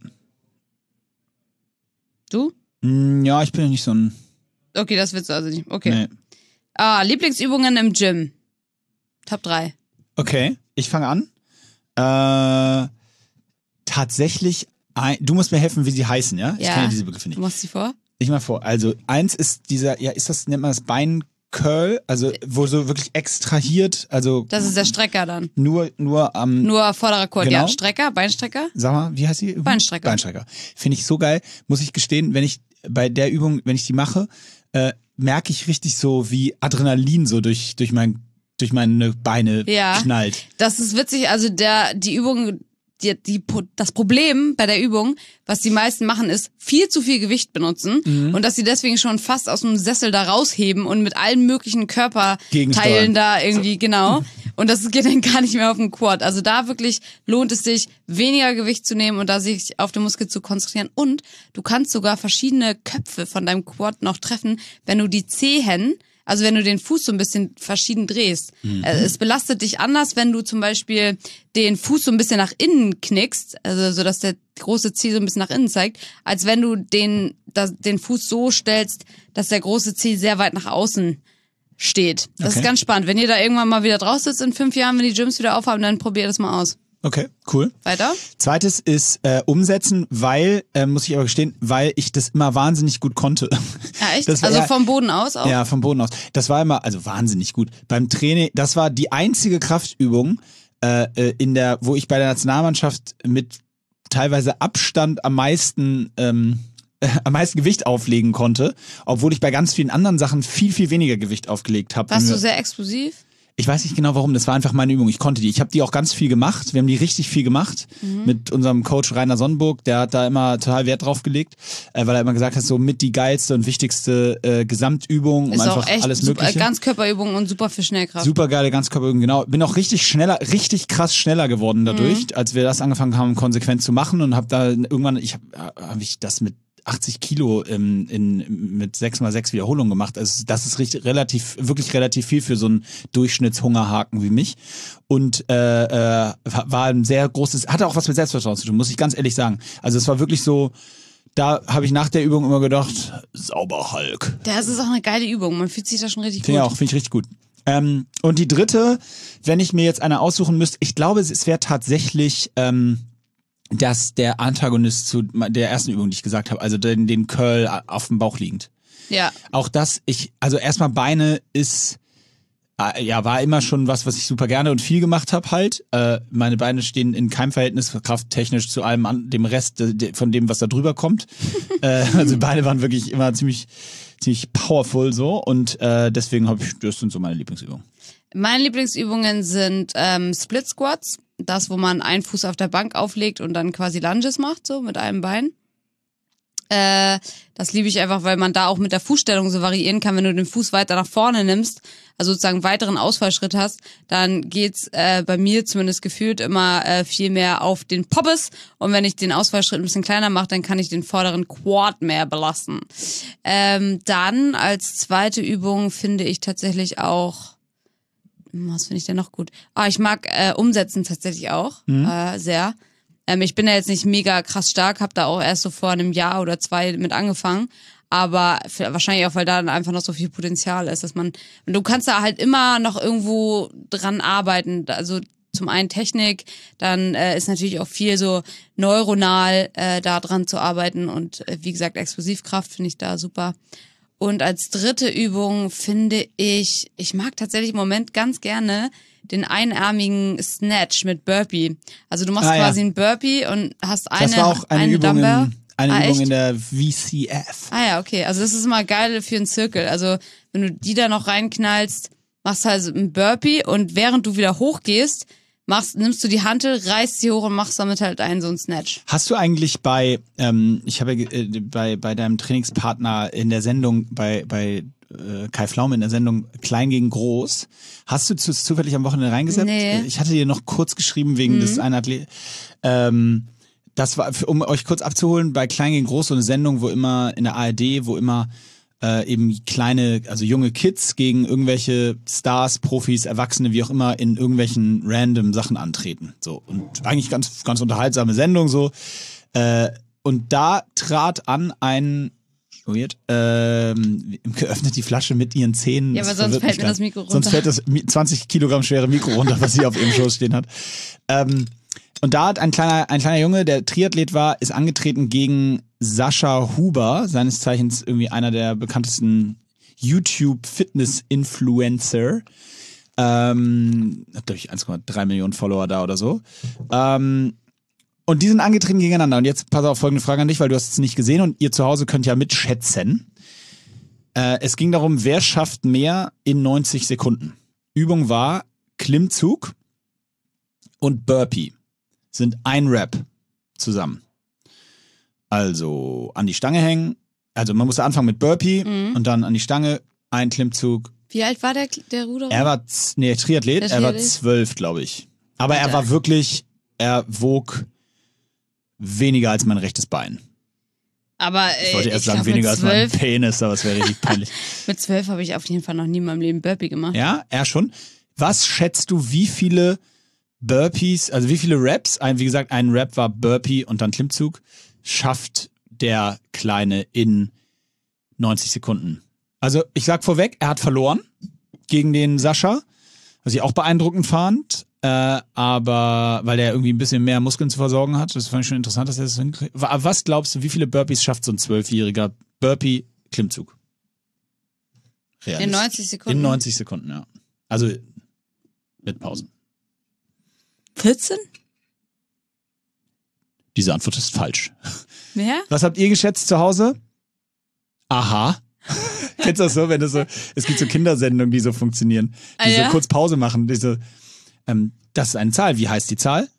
Du? Ja, ich bin ja nicht so ein... Okay, das willst du also nicht. Okay. Nee. Lieblingsübungen im Gym. Top 3. Okay, ich fange an. Tatsächlich, du musst mir helfen, wie sie heißen, ja? Ich kenne ja diese Begriffe nicht. Du machst sie vor? Ich mal vor. Also eins ist dieser, nennt man das Beincurl, also wo so wirklich extrahiert, also Das ist der Strecker dann. nur am Nur vorderer Quad, Genau. ja. Strecker, Beinstrecker. Sag mal, wie heißt die Übung? Beinstrecker. Beinstrecker. Finde ich so geil, muss ich gestehen, wenn ich bei der Übung, wenn ich die mache, merke ich richtig so, wie Adrenalin so durch meine Beine knallt. Das ist witzig, also die Übung, das Problem bei der Übung, was die meisten machen, ist viel zu viel Gewicht benutzen und dass sie deswegen schon fast aus dem Sessel da rausheben und mit allen möglichen Körperteilen da irgendwie, genau. Und das geht dann gar nicht mehr auf den Quad. Also da wirklich lohnt es sich, weniger Gewicht zu nehmen und da sich auf den Muskel zu konzentrieren. Und du kannst sogar verschiedene Köpfe von deinem Quad noch treffen, wenn du die Zehen, also wenn du den Fuß so ein bisschen verschieden drehst. Es belastet dich anders, wenn du zum Beispiel den Fuß so ein bisschen nach innen knickst, also so, dass der große Zeh so ein bisschen nach innen zeigt, als wenn du den Fuß so stellst, dass der große Zeh sehr weit nach außen steht. Das ist ganz spannend. Wenn ihr da irgendwann mal wieder draus sitzt in 5 Jahren, wenn die Gyms wieder aufhaben, dann probiert das mal aus. Okay, cool. Weiter? Zweites ist umsetzen, muss ich aber gestehen, weil ich das immer wahnsinnig gut konnte. Ja, echt? Also vom Boden aus auch? Ja, vom Boden aus. Das war immer, also wahnsinnig gut. Beim Training, das war die einzige Kraftübung, wo ich bei der Nationalmannschaft mit teilweise Abstand am meisten Gewicht auflegen konnte, obwohl ich bei ganz vielen anderen Sachen viel, viel weniger Gewicht aufgelegt habe. Warst du sehr explosiv? Ich weiß nicht genau warum, das war einfach meine Übung. Ich konnte die. Ich habe die auch ganz viel gemacht. Wir haben die richtig viel gemacht mit unserem Coach Rainer Sonnenburg. Der hat da immer total Wert drauf gelegt, weil er immer gesagt hat, so mit die geilste und wichtigste Gesamtübung, um ist einfach auch echt alles super, Mögliche. Ganzkörperübungen und super für Schnellkraft. Super geile Ganzkörperübung, genau. Bin auch richtig krass schneller geworden dadurch, als wir das angefangen haben, konsequent zu machen und habe da irgendwann, hab ich das mit 80 Kilo mit 6x6 Wiederholungen gemacht. Also das ist wirklich relativ viel für so einen Durchschnittshungerhaken wie mich. Und war ein sehr großes, hatte auch was mit Selbstvertrauen zu tun, muss ich ganz ehrlich sagen. Also es war wirklich so, da habe ich nach der Übung immer gedacht, sauber Hulk. Das ist auch eine geile Übung, man fühlt sich da schon richtig gut. Ja, auch, finde ich richtig gut. Und die dritte, wenn ich mir jetzt eine aussuchen müsste, ich glaube, es wäre tatsächlich dass der Antagonist zu der ersten Übung, die ich gesagt habe, also den Curl auf dem Bauch liegend. Ja. Auch das, also erstmal Beine war immer schon was ich super gerne und viel gemacht habe halt. Meine Beine stehen in keinem Verhältnis krafttechnisch zu allem dem Rest von dem, was da drüber kommt. Also die Beine waren wirklich immer ziemlich powerful so und deswegen das sind so meine Lieblingsübungen. Meine Lieblingsübungen sind Split Squats. Das, wo man einen Fuß auf der Bank auflegt und dann quasi Lunges macht, so mit einem Bein. Das liebe ich einfach, weil man da auch mit der Fußstellung so variieren kann. Wenn du den Fuß weiter nach vorne nimmst, also sozusagen weiteren Ausfallschritt hast, dann geht's bei mir zumindest gefühlt immer viel mehr auf den Poppes. Und wenn ich den Ausfallschritt ein bisschen kleiner mache, dann kann ich den vorderen Quad mehr belasten. Dann als zweite Übung finde ich tatsächlich auch, was finde ich denn noch gut? Ich mag Umsetzen tatsächlich auch sehr. Ich bin ja jetzt nicht mega krass stark, habe da auch erst so vor einem Jahr oder 2 mit angefangen, aber wahrscheinlich auch, weil da dann einfach noch so viel Potenzial ist, dass du kannst da halt immer noch irgendwo dran arbeiten, also zum einen Technik, dann ist natürlich auch viel so neuronal da dran zu arbeiten und wie gesagt Explosivkraft finde ich da super. Und als dritte Übung finde ich mag tatsächlich im Moment ganz gerne den einarmigen Snatch mit Burpee. Also du machst quasi einen Burpee und hast das war auch eine Übung Dumbbell. Übung in der VCF. Ja, okay. Also das ist immer geil für einen Zirkel. Also wenn du die da noch reinknallst, machst halt einen Burpee und während du wieder hochgehst, nimmst du die Hantel, reißt sie hoch und machst damit halt so einen Snatch. Hast du eigentlich bei deinem Trainingspartner in der Sendung, bei Kai Pflaume in der Sendung Klein gegen Groß, hast du zufällig am Wochenende reingesetzt? Nee. Ich hatte dir noch kurz geschrieben wegen des einen das war, um euch kurz abzuholen, bei Klein gegen Groß so eine Sendung, wo immer in der ARD, wo immer eben kleine, also junge Kids gegen irgendwelche Stars, Profis, Erwachsene, wie auch immer, in irgendwelchen random Sachen antreten. So. Und eigentlich ganz, ganz unterhaltsame Sendung so. Und da trat an ein geöffnet die Flasche mit ihren Zähnen. Ja, aber sonst fällt mir das Mikro runter. Sonst fällt das 20 Kilogramm schwere Mikro runter, was sie auf ihrem Schoß stehen hat. Und da hat ein kleiner Junge, der Triathlet war, ist angetreten gegen Sascha Huber, seines Zeichens irgendwie einer der bekanntesten YouTube-Fitness-Influencer. Hat, glaube ich, 1,3 Millionen Follower da oder so. Und die sind angetreten gegeneinander. Und jetzt pass auf, folgende Frage an dich, weil du hast es nicht gesehen und ihr zu Hause könnt ja mitschätzen. Es ging darum, wer schafft mehr in 90 Sekunden. Übung war Klimmzug und Burpee. Sind ein Rep zusammen. Also an die Stange hängen. Also man musste anfangen mit Burpee und dann an die Stange, ein Klimmzug. Wie alt war der Ruderer? Er war, Triathlet, er war 12, glaube ich. Aber er war wirklich, er wog weniger als mein rechtes Bein. Aber ich wollte erst sagen, weniger als mein Penis, aber es wäre richtig peinlich. Mit 12 habe ich auf jeden Fall noch nie in meinem Leben Burpee gemacht. Ja, er schon. Was schätzt du, wie viele Burpees, also wie viele Reps, wie gesagt, ein Rep war Burpee und dann Klimmzug, schafft der Kleine in 90 Sekunden? Also ich sag vorweg, er hat verloren gegen den Sascha, was ich auch beeindruckend fand, aber weil der irgendwie ein bisschen mehr Muskeln zu versorgen hat, das fand ich schon interessant, dass er das hinkriegt. Was glaubst du, wie viele Burpees schafft so ein 12-jähriger Burpee-Klimmzug? In 90 Sekunden? In 90 Sekunden, ja. Also mit Pausen. 14? Diese Antwort ist falsch. Mehr? Was habt ihr geschätzt zu Hause? Aha. Kennst du das so, wenn du so, es gibt so Kindersendungen, die so funktionieren, die so kurz Pause machen, die so, das ist eine Zahl, wie heißt die Zahl?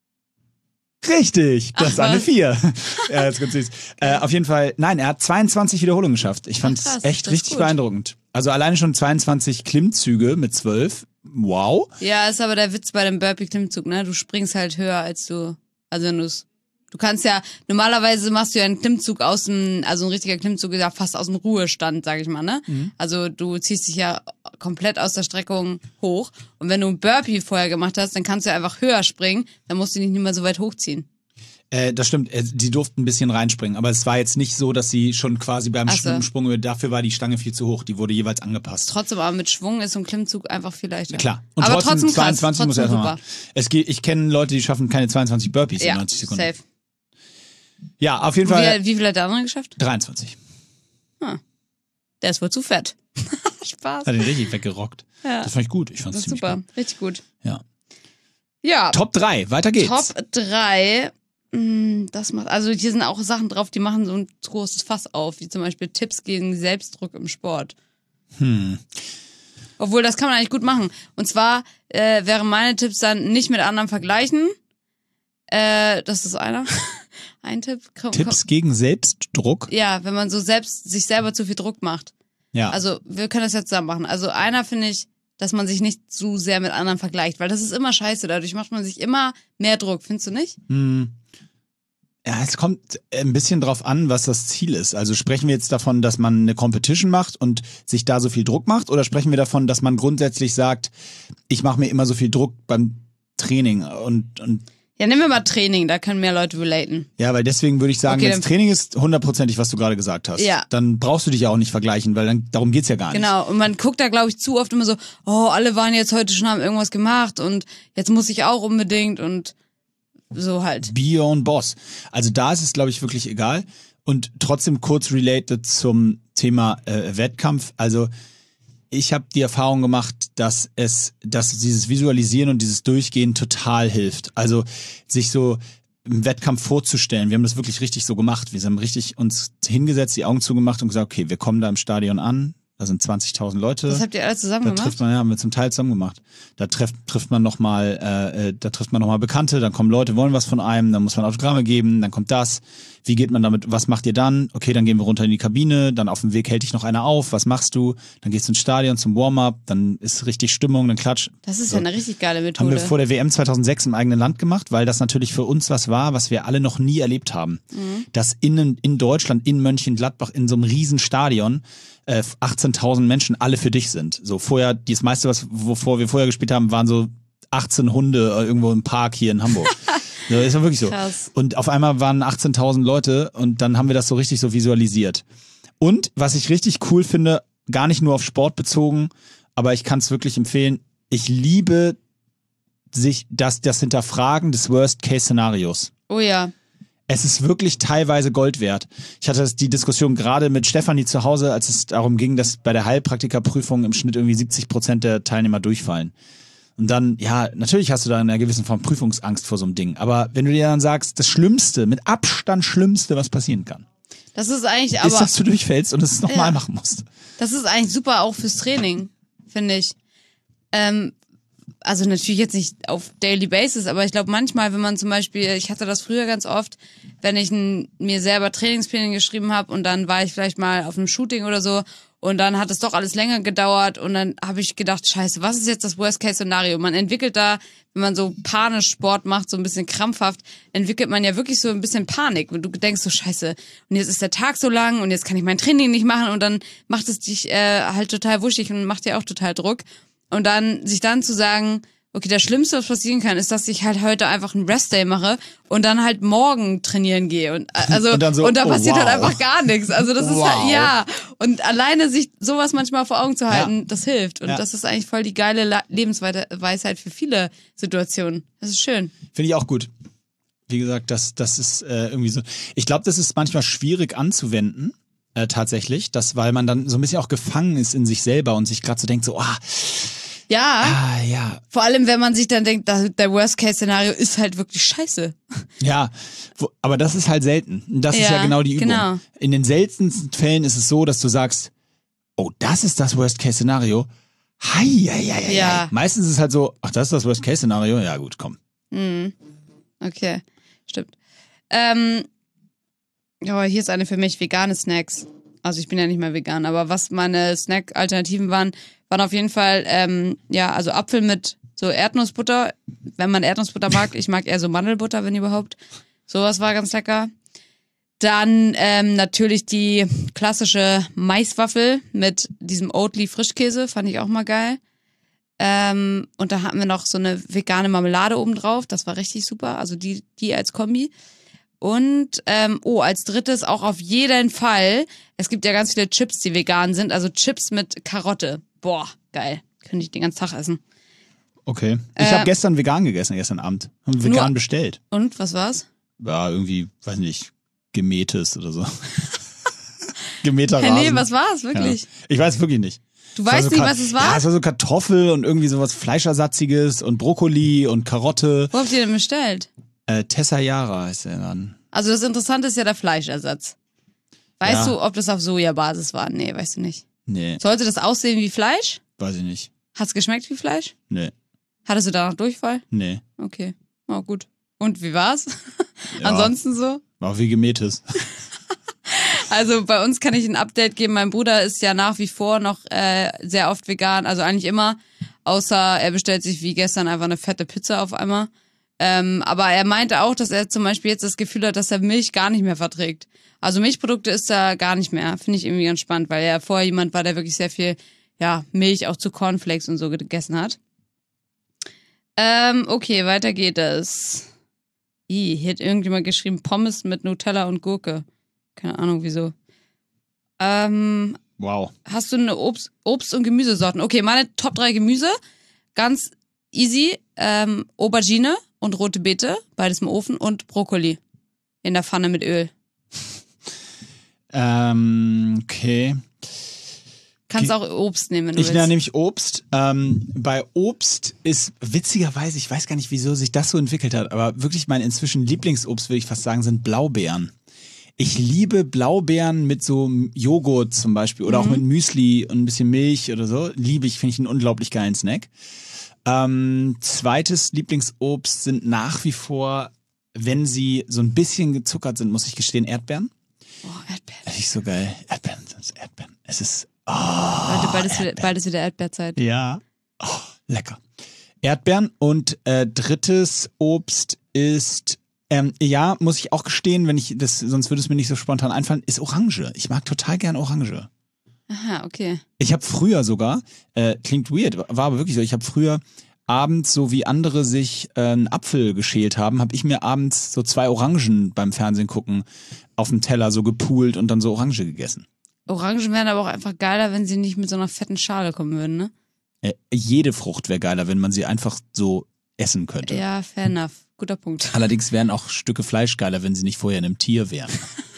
Richtig, das ist eine 4. Ja, das ist ganz süß. Auf jeden Fall, nein, er hat 22 Wiederholungen geschafft. Ich fand es echt richtig beeindruckend. Also alleine schon 22 Klimmzüge mit 12. Wow. Ja, ist aber der Witz bei dem Burpee-Klimmzug, ne? Du springst halt höher als du, also wenn du kannst ja, normalerweise machst du ja einen Klimmzug also ein richtiger Klimmzug ist ja fast aus dem Ruhestand, sag ich mal, ne? Mhm. Also du ziehst dich ja komplett aus der Streckung hoch und wenn du einen Burpee vorher gemacht hast, dann kannst du ja einfach höher springen, dann musst du dich nicht mehr so weit hochziehen. Das stimmt, die durften ein bisschen reinspringen, aber es war jetzt nicht so, dass sie schon quasi beim Sprung, dafür war die Stange viel zu hoch, die wurde jeweils angepasst. Trotzdem, aber mit Schwung ist so ein Klimmzug einfach viel leichter. Klar. Und aber trotzdem 22 krass, muss er erstmal machen. Ich kenne Leute, die schaffen keine 22 Burpees in 90 Sekunden. Safe. Ja, auf jeden Fall. Wie viel hat der andere geschafft? 23. Der ist wohl zu fett. Spaß. Hat ihn richtig weggerockt. Ja. Das fand ich gut. Ich fand's ziemlich super. Gut. Richtig gut. Ja. Top 3, weiter geht's. Top 3. Das macht, also hier sind auch Sachen drauf, die machen so ein großes Fass auf, wie zum Beispiel Tipps gegen Selbstdruck im Sport. Obwohl, das kann man eigentlich gut machen. Und zwar wären meine Tipps dann nicht mit anderen vergleichen. Das ist einer. Ein Tipp. Tipps gegen Selbstdruck? Ja, wenn man so sich selber zu viel Druck macht. Ja. Also wir können das jetzt zusammen machen. Also einer finde ich, dass man sich nicht zu sehr mit anderen vergleicht, weil das ist immer scheiße. Dadurch macht man sich immer mehr Druck, findest du nicht? Ja, es kommt ein bisschen drauf an, was das Ziel ist. Also sprechen wir jetzt davon, dass man eine Competition macht und sich da so viel Druck macht, oder sprechen wir davon, dass man grundsätzlich sagt, ich mache mir immer so viel Druck beim Training und ja, nehmen wir mal Training, da können mehr Leute relaten. Ja, weil deswegen würde ich sagen, wenn das Training ist 100%, was du gerade gesagt hast, dann brauchst du dich ja auch nicht vergleichen, weil darum geht's ja gar nicht. Genau, und man guckt da, glaube ich, zu oft immer so, oh, alle waren jetzt heute schon, haben irgendwas gemacht und jetzt muss ich auch unbedingt und so halt. Be your own boss. Also da ist es, glaube ich, wirklich egal. Und trotzdem kurz related zum Thema Wettkampf. Also ich habe die Erfahrung gemacht, dass dieses Visualisieren und dieses Durchgehen total hilft. Also sich so im Wettkampf vorzustellen. Wir haben das wirklich richtig so gemacht. Wir haben richtig uns hingesetzt, die Augen zugemacht und gesagt, okay, wir kommen da im Stadion an. Da sind 20.000 Leute. Das habt ihr alle zusammen gemacht? Haben wir zum Teil zusammen gemacht. Da trifft man nochmal Bekannte, dann kommen Leute, wollen was von einem, dann muss man Autogramme geben, dann kommt das. Wie geht man damit, was macht ihr dann? Okay, dann gehen wir runter in die Kabine, dann auf dem Weg hält dich noch einer auf, was machst du? Dann gehst du ins Stadion zum Warm-up, dann ist richtig Stimmung, dann klatsch. Das ist ja eine richtig geile Methode. Haben wir vor der WM 2006 im eigenen Land gemacht, weil das natürlich für uns was war, was wir alle noch nie erlebt haben. Dass in Deutschland, in Mönchengladbach, in so einem riesen Stadion 18.000 Menschen alle für dich sind. So vorher, das meiste, wovor wir vorher gespielt haben, waren so 18 Hunde irgendwo im Park hier in Hamburg. Ja, ist ja wirklich so. Krass. Und auf einmal waren 18.000 Leute und dann haben wir das so richtig so visualisiert. Und was ich richtig cool finde, gar nicht nur auf Sport bezogen, aber ich kann es wirklich empfehlen, ich liebe das Hinterfragen des Worst-Case-Szenarios. Oh ja. Es ist wirklich teilweise Gold wert. Ich hatte die Diskussion gerade mit Stefanie zu Hause, als es darum ging, dass bei der Heilpraktikerprüfung im Schnitt irgendwie 70% der Teilnehmer durchfallen. Und dann, ja, natürlich hast du da in einer gewissen Form Prüfungsangst vor so einem Ding. Aber wenn du dir dann sagst, das Schlimmste, mit Abstand Schlimmste, was passieren kann, das ist eigentlich ist, dass du durchfällst und es nochmal machen musst. Das ist eigentlich super auch fürs Training, finde ich. Also natürlich jetzt nicht auf Daily Basis, aber ich glaube manchmal, wenn man zum Beispiel, ich hatte das früher ganz oft, wenn ich mir selber Trainingspläne geschrieben habe und dann war ich vielleicht mal auf einem Shooting oder so und dann hat es doch alles länger gedauert und dann habe ich gedacht, scheiße, was ist jetzt das Worst-Case-Szenario? Man entwickelt da, wenn man so panisch Sport macht, so ein bisschen krampfhaft, entwickelt man ja wirklich so ein bisschen Panik. Und du denkst so, scheiße, und jetzt ist der Tag so lang und jetzt kann ich mein Training nicht machen und dann macht es dich halt total wuschig und macht dir auch total Druck. Und dann, sich dann zu sagen, okay, das Schlimmste, was passieren kann, ist, dass ich halt heute einfach einen Restday mache und dann halt morgen trainieren gehe. Und da passiert halt einfach gar nichts. Also das ist halt, ja. Und alleine sich sowas manchmal vor Augen zu halten, das hilft. Und das ist eigentlich voll die geile Lebensweisheit für viele Situationen. Das ist schön. Finde ich auch gut. Wie gesagt, das ist irgendwie so. Ich glaube, das ist manchmal schwierig anzuwenden. Tatsächlich, weil man dann so ein bisschen auch gefangen ist in sich selber und sich gerade so denkt, so, Ja, ja. vor allem, wenn man sich dann denkt, der Worst-Case-Szenario ist halt wirklich scheiße. Ja, aber das ist halt selten. Das ist ja genau die Übung. Genau. In den seltensten Fällen ist es so, dass du sagst, oh, das ist das Worst-Case-Szenario. Ja. Meistens ist es halt so, ach, das ist das Worst-Case-Szenario. Ja gut, komm. Okay, stimmt. Hier ist eine für mich, vegane Snacks. Also ich bin ja nicht mehr vegan, aber was meine Snack-Alternativen waren auf jeden Fall, also Apfel mit so Erdnussbutter, wenn man Erdnussbutter mag. Ich mag eher so Mandelbutter, wenn überhaupt. Sowas war ganz lecker. Dann natürlich die klassische Maiswaffel mit diesem Oatly Frischkäse, fand ich auch mal geil. Und da hatten wir noch so eine vegane Marmelade oben drauf, das war richtig super, also die als Kombi. Und als drittes auch auf jeden Fall, es gibt ja ganz viele Chips, die vegan sind, also Chips mit Karotte. Boah, geil, könnte ich den ganzen Tag essen. Okay. Ich habe gestern vegan gegessen, gestern Abend. Haben vegan bestellt. Und, was war's? Ja, irgendwie, weiß nicht, gemähtes oder so. Gemähter Rasen. Nee, was war's, wirklich? Ja. Ich weiß wirklich nicht. Du weißt nicht, was es war? Ja, es war so Kartoffel und irgendwie sowas Fleischersatziges und Brokkoli und Karotte. Wo habt ihr denn bestellt? Tessa Yara heißt der dann. Also das Interessante ist ja der Fleischersatz. Weißt du, ob das auf Sojabasis war? Nee, weißt du nicht. Nee. Sollte das aussehen wie Fleisch? Weiß ich nicht. Hat's geschmeckt wie Fleisch? Nee. Hattest du danach Durchfall? Nee. Okay. Oh, gut. Und wie war's? Ja. Ansonsten so? War wie gemähtes. Also bei uns kann ich ein Update geben. Mein Bruder ist ja nach wie vor noch sehr oft vegan, also eigentlich immer. Außer er bestellt sich wie gestern einfach eine fette Pizza auf einmal. Aber er meinte auch, dass er zum Beispiel jetzt das Gefühl hat, dass er Milch gar nicht mehr verträgt. Also Milchprodukte isst er gar nicht mehr. Finde ich irgendwie ganz spannend, weil er vorher jemand war, der wirklich sehr viel Milch auch zu Cornflakes und so gegessen hat. Okay, weiter geht es. Hier hat irgendjemand geschrieben, Pommes mit Nutella und Gurke. Keine Ahnung, wieso. Wow. Hast du eine Obst- und Gemüsesorten? Okay, meine Top 3 Gemüse. Ganz easy. Aubergine und rote Beete. Beides im Ofen. Und Brokkoli. In der Pfanne mit Öl. Okay. Kannst auch Obst nehmen, wenn du Ich willst. nehme ich Obst. Bei Obst ist witzigerweise, ich weiß gar nicht, wieso sich das so entwickelt hat, aber wirklich mein inzwischen Lieblingsobst, würde ich fast sagen, sind Blaubeeren. Ich liebe Blaubeeren mit so Joghurt zum Beispiel oder auch mit Müsli und ein bisschen Milch oder so. Liebe ich, finde ich einen unglaublich geilen Snack. Zweites Lieblingsobst sind nach wie vor, wenn sie so ein bisschen gezuckert sind, muss ich gestehen, Erdbeeren. Oh, Erdbeeren. Das ist so geil. Erdbeeren. Es ist, Leute, bald ist wieder Erdbeerzeit. ja, lecker. Erdbeeren und drittes Obst ist, muss ich auch gestehen, sonst würde es mir nicht so spontan einfallen, ist Orange. Ich mag total gern Orange. Aha, okay. Ich habe früher sogar, klingt weird, war aber wirklich so, ich habe früher abends, so wie andere sich einen Apfel geschält haben, habe ich mir abends so 2 Orangen beim Fernsehen gucken auf dem Teller so gepoolt und dann so Orange gegessen. Orangen wären aber auch einfach geiler, wenn sie nicht mit so einer fetten Schale kommen würden, ne? Jede Frucht wäre geiler, wenn man sie einfach so essen könnte. Ja, fair enough. Guter Punkt. Allerdings wären auch Stücke Fleisch geiler, wenn sie nicht vorher in einem Tier wären.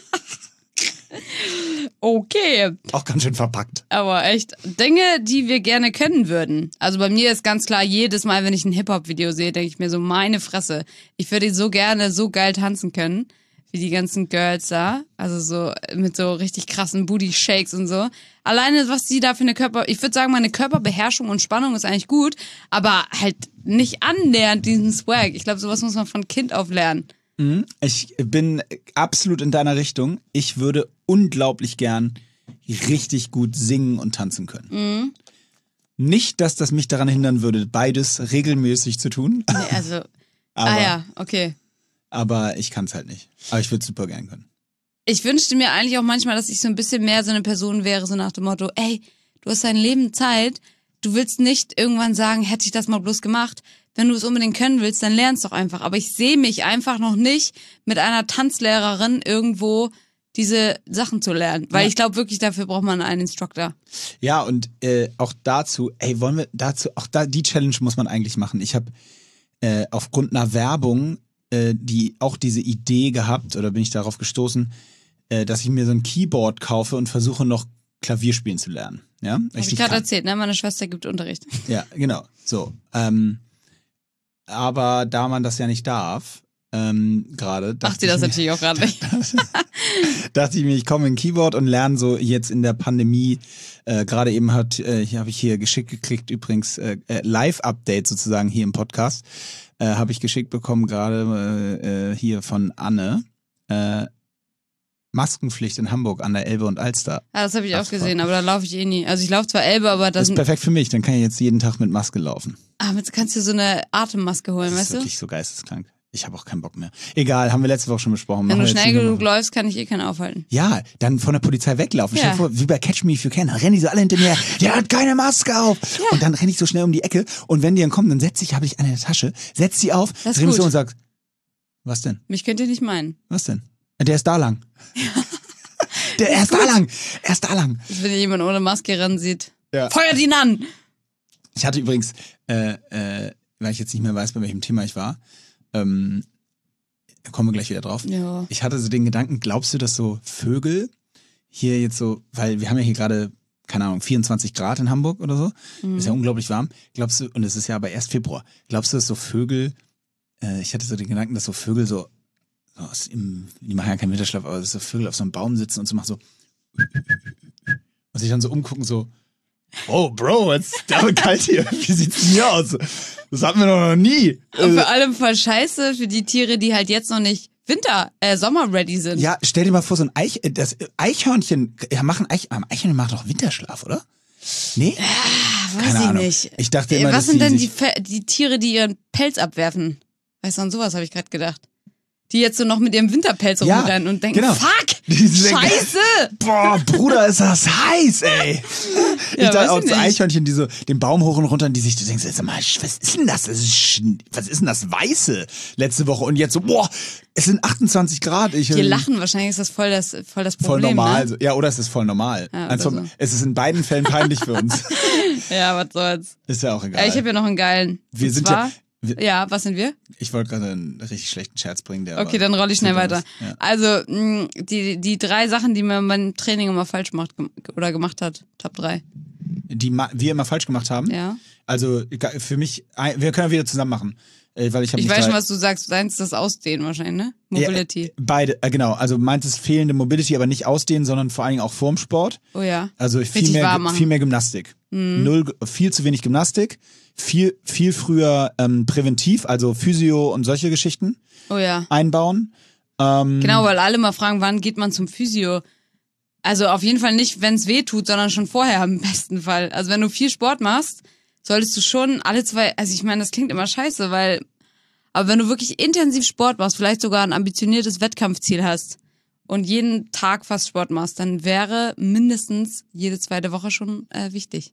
Okay. Auch ganz schön verpackt. Aber echt, Dinge, die wir gerne können würden. Also bei mir ist ganz klar, jedes Mal, wenn ich ein Hip-Hop-Video sehe, denke ich mir so, meine Fresse. Ich würde so gerne so geil tanzen können, wie die ganzen Girls da. Also so mit so richtig krassen Booty-Shakes und so. Alleine, was die da für eine ich würde sagen, meine Körperbeherrschung und Spannung ist eigentlich gut, aber halt nicht annähernd diesen Swag. Ich glaube, sowas muss man von Kind auf lernen. Ich bin absolut in deiner Richtung. Ich würde unglaublich gern richtig gut singen und tanzen können. Nicht, dass das mich daran hindern würde, beides regelmäßig zu tun. Nee, also, ja, okay. Aber ich kann es halt nicht. Aber ich würde super gern können. Ich wünschte mir eigentlich auch manchmal, dass ich so ein bisschen mehr so eine Person wäre, so nach dem Motto, ey, du hast dein Leben Zeit, du willst nicht irgendwann sagen, hätte ich das mal bloß gemacht. Wenn du es unbedingt können willst, dann lernst doch einfach. Aber ich sehe mich einfach noch nicht mit einer Tanzlehrerin irgendwo diese Sachen zu lernen. Weil ich glaube wirklich, dafür braucht man einen Instructor. Ja, und auch dazu, die Challenge muss man eigentlich machen. Ich habe aufgrund einer Werbung diese Idee gehabt, oder bin ich darauf gestoßen, dass ich mir so ein Keyboard kaufe und versuche noch Klavier spielen zu lernen. Ja, Hab ich gerade erzählt, ne? Meine Schwester gibt Unterricht. Ja, genau. So. Aber da man das ja nicht darf, gerade. Macht sie das natürlich auch gerade nicht. Dachte ich mir, ich komme in Keyboard und lerne so jetzt in der Pandemie. Gerade eben habe ich hier geschickt gekriegt, übrigens Live-Update sozusagen hier im Podcast. Habe ich geschickt bekommen, gerade hier von Anne. Maskenpflicht in Hamburg an der Elbe und Alster. Ja, das habe ich auch gesehen, aber da laufe ich eh nie. Also ich laufe zwar Elbe, aber das ist perfekt für mich, dann kann ich jetzt jeden Tag mit Maske laufen. Ah, jetzt kannst du so eine Atemmaske holen, weißt du? Das ist wirklich so geisteskrank. Ich habe auch keinen Bock mehr. Egal, haben wir letzte Woche schon besprochen. Wenn du schnell genug läufst, kann ich keinen aufhalten. Ja, dann von der Polizei weglaufen. Stell dir vor, wie bei Catch Me If You Can, dann rennen die so alle hinter mir, der hat keine Maske auf. Ja. Und dann renne ich so schnell um die Ecke und wenn die dann kommen, dann habe ich eine in der Tasche, setz sie auf, dreh mich so und sag, was denn? Mich könnt ihr nicht meinen. Was denn? Der ist da lang. Er ist da lang. Also wenn jemand ohne Maske ran sieht, ja. Feuert ihn an! Ich hatte übrigens, weil ich jetzt nicht mehr weiß, bei welchem Thema ich war, kommen wir gleich wieder drauf. Ja. Ich hatte so den Gedanken, glaubst du, dass so Vögel hier jetzt so, weil wir haben ja hier gerade, keine Ahnung, 24 Grad in Hamburg oder so, ist ja unglaublich warm. Glaubst du, und es ist ja aber erst Februar, glaubst du, dass so Vögel, ich hatte so den Gedanken, dass so Vögel so die machen ja keinen Winterschlaf, aber dass so Vögel auf so einem Baum sitzen und so machen so und sich dann so umgucken, so, oh Bro, jetzt ist der kalt hier, wie sieht's denn hier aus? Das hatten wir doch noch nie. Und vor allem voll scheiße für die Tiere, die halt jetzt noch nicht Sommer-ready sind. Ja, stell dir mal vor, so ein das Eichhörnchen, Eichhörnchen macht doch Winterschlaf, oder? Nee? Weiß Keine ich Ahnung. nicht. Ich dachte immer, was dass sind denn sich die Tiere, die ihren Pelz abwerfen? Weißt du, an sowas habe ich gerade gedacht. Die jetzt so noch mit ihrem Winterpelz rumrennen und denken, genau. fuck, scheiße! Boah, Bruder, ist das heiß, ey. Ja, ich dachte auch nicht. so Eichhörnchen, die so den Baum hoch und runter und die sich, du denkst, sag mal, was ist denn das? Was ist denn das Weiße letzte Woche? Und jetzt so, boah, es sind 28 Grad. Die lachen, wahrscheinlich ist das voll das Problem. Voll normal. Ne? Ja, oder es ist voll normal. Ja, also, so. Es ist in beiden Fällen peinlich für uns. Ja, was soll's. Ist ja auch egal. Ich habe ja noch einen geilen. Wir sind ja, was sind wir? Ich wollte gerade einen richtig schlechten Scherz bringen. Der okay, dann roll ich schnell weiter. Ja. Also, die 3 Sachen, die man beim Training immer falsch macht oder gemacht hat. Top 3. Die wir immer falsch gemacht haben? Ja. Also, für mich, wir können ja wieder zusammen machen. Weil ich weiß schon, was du sagst. Deins ist das Ausdehnen wahrscheinlich, ne? Mobility. Ja, beide, genau. Also meint es fehlende Mobility, aber nicht Ausdehnen, sondern vor allen Dingen auch vorm Sport. Oh ja. Also viel mehr Gymnastik. Viel zu wenig Gymnastik. Viel früher präventiv, also Physio und solche Geschichten einbauen. Genau, weil alle mal fragen, wann geht man zum Physio? Also auf jeden Fall nicht, wenn es weh tut, sondern schon vorher im besten Fall. Also wenn du viel Sport machst, solltest du schon alle 2, also ich meine, das klingt immer scheiße, aber wenn du wirklich intensiv Sport machst, vielleicht sogar ein ambitioniertes Wettkampfziel hast und jeden Tag fast Sport machst, dann wäre mindestens jede 2. Woche schon wichtig.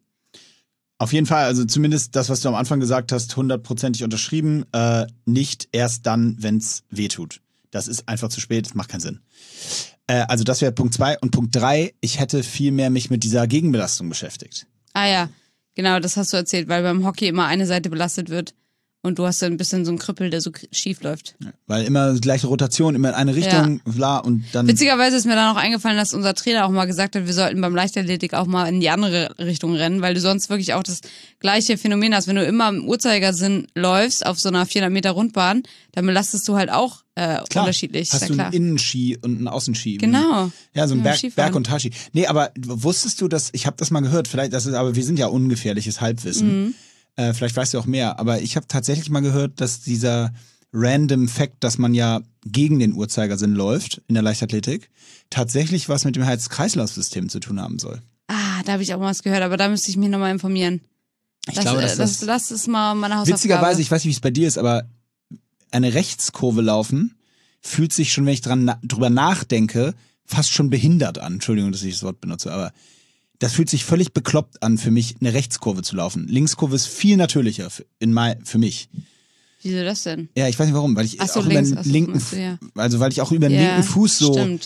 Auf jeden Fall, also zumindest das, was du am Anfang gesagt hast, 100%ig unterschrieben. Nicht erst dann, wenn es weh tut. Das ist einfach zu spät, das macht keinen Sinn. Also das wäre Punkt 2. Und Punkt 3, ich hätte viel mehr mich mit dieser Gegenbelastung beschäftigt. Ah ja, genau, das hast du erzählt, weil beim Hockey immer eine Seite belastet wird und du hast dann ein bisschen so einen Krüppel, der so schief läuft. Ja, weil immer gleiche Rotation, immer in eine Richtung, bla, und dann... Witzigerweise ist mir dann auch eingefallen, dass unser Trainer auch mal gesagt hat, wir sollten beim Leichtathletik auch mal in die andere Richtung rennen, weil du sonst wirklich auch das gleiche Phänomen hast. Wenn du immer im Uhrzeigersinn läufst auf so einer 400 Meter Rundbahn, dann belastest du halt auch unterschiedlich. Hast du einen Innenski und einen Außenski. Genau. Ja, so ein Berg- und Talski. Nee, aber wusstest du, dass, ich habe das mal gehört, vielleicht, aber wir sind ja ungefährliches Halbwissen. Vielleicht weißt du auch mehr, aber ich habe tatsächlich mal gehört, dass dieser random Fact, dass man ja gegen den Uhrzeigersinn läuft in der Leichtathletik, tatsächlich was mit dem Herz-Kreislauf-System zu tun haben soll. Ah, da habe ich auch mal was gehört, aber da müsste ich mich nochmal informieren. Ich glaube, das ist mal meine Hausaufgabe. Witzigerweise, ich weiß nicht, wie es bei dir ist, aber eine Rechtskurve laufen fühlt sich schon, wenn ich drüber nachdenke, fast schon behindert an. Entschuldigung, dass ich das Wort benutze, aber das fühlt sich völlig bekloppt an für mich, eine Rechtskurve zu laufen. Linkskurve ist viel natürlicher für mich. Wieso das denn? Ja, ich weiß nicht warum, weil ich auch über den linken, also weil ich auch über den linken Fuß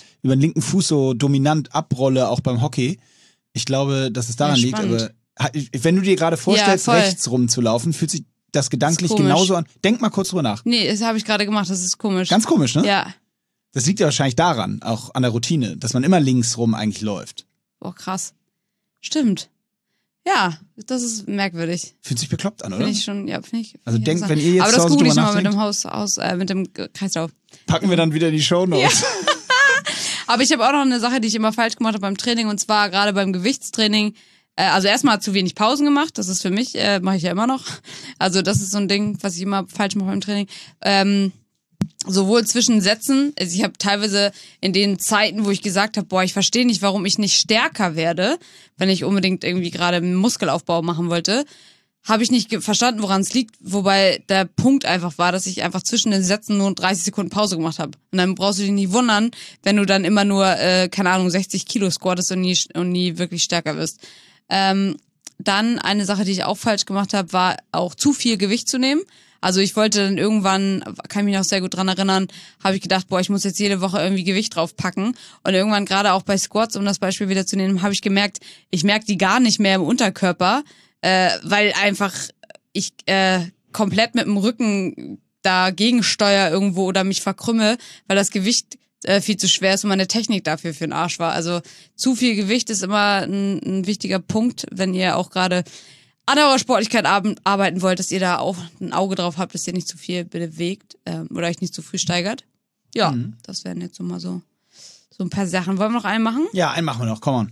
so dominant abrolle, auch beim Hockey. Ich glaube, dass es daran liegt, aber wenn du dir gerade vorstellst, rechts rumzulaufen, fühlt sich das gedanklich genauso an. Denk mal kurz drüber nach. Nee, das habe ich gerade gemacht, das ist komisch. Ganz komisch, ne? Ja. Das liegt ja wahrscheinlich daran, auch an der Routine, dass man immer links rum eigentlich läuft. Boah, krass. Stimmt. Ja, das ist merkwürdig. Fühlt sich bekloppt an, oder? Finde ich schon, ja, finde ich. Also denkt, wenn ihr jetzt aber zu das Hause google drüber ich mal nachdenkt, mit dem Kreislauf. packen wir dann wieder in die Shownotes. Ja. Aber ich habe auch noch eine Sache, die ich immer falsch gemacht habe beim Training, und zwar gerade beim Gewichtstraining. Also erstmal zu wenig Pausen gemacht, das ist für mich, mache ich ja immer noch. Also das ist so ein Ding, was ich immer falsch mache beim Training. Sowohl zwischen Sätzen, also ich habe teilweise in den Zeiten, wo ich gesagt habe, boah, ich verstehe nicht, warum ich nicht stärker werde, wenn ich unbedingt irgendwie gerade einen Muskelaufbau machen wollte, habe ich nicht verstanden, woran es liegt, wobei der Punkt einfach war, dass ich einfach zwischen den Sätzen nur 30 Sekunden Pause gemacht habe. Und dann brauchst du dich nicht wundern, wenn du dann immer nur, keine Ahnung, 60 Kilo squattest und nie wirklich stärker wirst. Dann eine Sache, die ich auch falsch gemacht habe, war auch zu viel Gewicht zu nehmen. Also ich wollte dann irgendwann, kann mich noch sehr gut dran erinnern, habe ich gedacht, boah, ich muss jetzt jede Woche irgendwie Gewicht draufpacken. Und irgendwann gerade auch bei Squats, um das Beispiel wieder zu nehmen, habe ich gemerkt, ich merke die gar nicht mehr im Unterkörper, weil einfach ich komplett mit dem Rücken dagegen steuere irgendwo oder mich verkrümme, weil das Gewicht viel zu schwer ist und meine Technik dafür für den Arsch war. Also zu viel Gewicht ist immer ein wichtiger Punkt, wenn ihr auch gerade an eurer Sportlichkeit arbeiten wollt, dass ihr da auch ein Auge drauf habt, dass ihr nicht zu viel bewegt oder euch nicht zu früh steigert. Ja, das wären jetzt so mal so ein paar Sachen. Wollen wir noch einen machen? Ja, einen machen wir noch, komm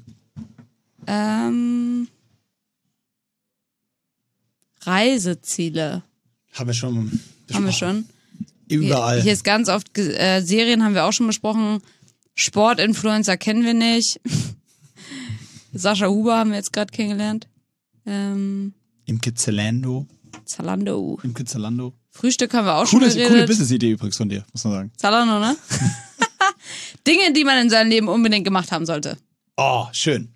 on. Reiseziele. Haben wir schon besprochen. Haben wir schon. Überall. Hier ist ganz oft, Serien haben wir auch schon besprochen. Sportinfluencer kennen wir nicht. Sascha Huber haben wir jetzt gerade kennengelernt. Imke Zalando. Zalando. Zalando. Frühstück haben wir auch schon geredet. Coole Business-Idee übrigens von dir, muss man sagen. Zalando, ne? Dinge, die man in seinem Leben unbedingt gemacht haben sollte. Oh, schön.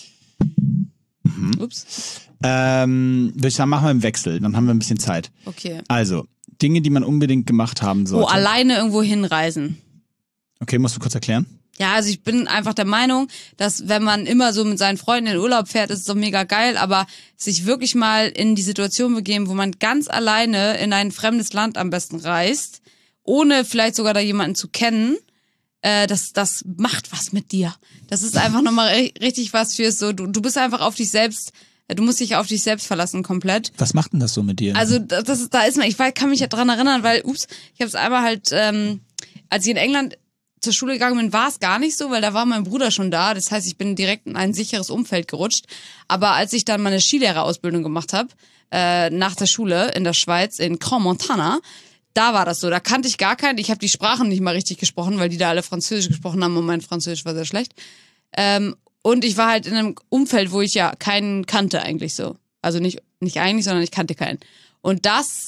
Ups. Würde ich sagen, machen wir im Wechsel, dann haben wir ein bisschen Zeit. Okay. Also, Dinge, die man unbedingt gemacht haben sollte. Oh, alleine irgendwo hinreisen. Okay, musst du kurz erklären? Ja, also ich bin einfach der Meinung, dass wenn man immer so mit seinen Freunden in Urlaub fährt, ist es doch mega geil, aber sich wirklich mal in die Situation begeben, wo man ganz alleine in ein fremdes Land am besten reist, ohne vielleicht sogar da jemanden zu kennen, das macht was mit dir. Das ist einfach nochmal richtig was fürs so, du bist einfach auf dich selbst, du musst dich auf dich selbst verlassen komplett. Was macht denn das so mit dir? Also da ist man, kann mich ja dran erinnern, weil, ich habe es einmal halt, als ich in England zur Schule gegangen bin, war es gar nicht so, weil da war mein Bruder schon da. Das heißt, ich bin direkt in ein sicheres Umfeld gerutscht. Aber als ich dann meine Skilehrerausbildung gemacht habe, nach der Schule in der Schweiz, in Crans-Montana, da war das so. Da kannte ich gar keinen. Ich habe die Sprachen nicht mal richtig gesprochen, weil die da alle Französisch gesprochen haben und mein Französisch war sehr schlecht. Und ich war halt in einem Umfeld, wo ich ja keinen kannte eigentlich so. Also nicht eigentlich, sondern ich kannte keinen. Und das,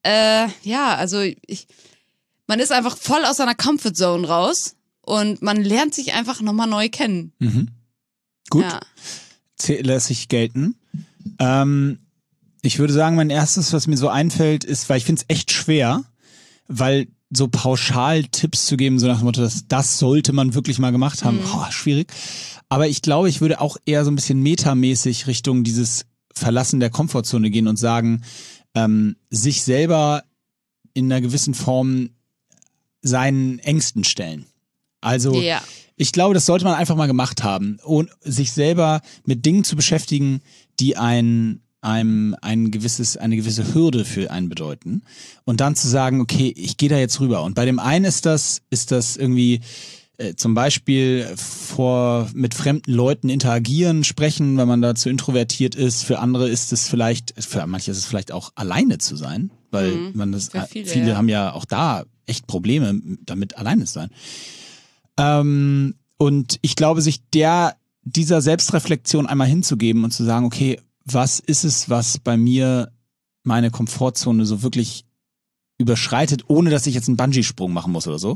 man ist einfach voll aus seiner Comfortzone raus und man lernt sich einfach nochmal neu kennen. Mhm. Gut. Ja. Lass ich gelten. Ich würde sagen, mein erstes, was mir so einfällt, ist, weil ich finde es echt schwer, weil so pauschal Tipps zu geben, so nach dem Motto, das sollte man wirklich mal gemacht haben, schwierig. Aber ich glaube, ich würde auch eher so ein bisschen metamäßig Richtung dieses Verlassen der Komfortzone gehen und sagen, sich selber in einer gewissen Form seinen Ängsten stellen. Also ich glaube, das sollte man einfach mal gemacht haben und sich selber mit Dingen zu beschäftigen, die eine gewisse Hürde für einen bedeuten und dann zu sagen, okay, ich gehe da jetzt rüber. Und bei dem einen ist das irgendwie zum Beispiel mit fremden Leuten interagieren, sprechen, wenn man dazu introvertiert ist. Für andere ist es für manche ist es vielleicht auch alleine zu sein, weil viele haben ja auch da echt Probleme damit, alleine zu sein. Und ich glaube, sich dieser Selbstreflexion einmal hinzugeben und zu sagen, okay, was ist es, was bei mir meine Komfortzone so wirklich überschreitet, ohne dass ich jetzt einen Bungee-Sprung machen muss oder so.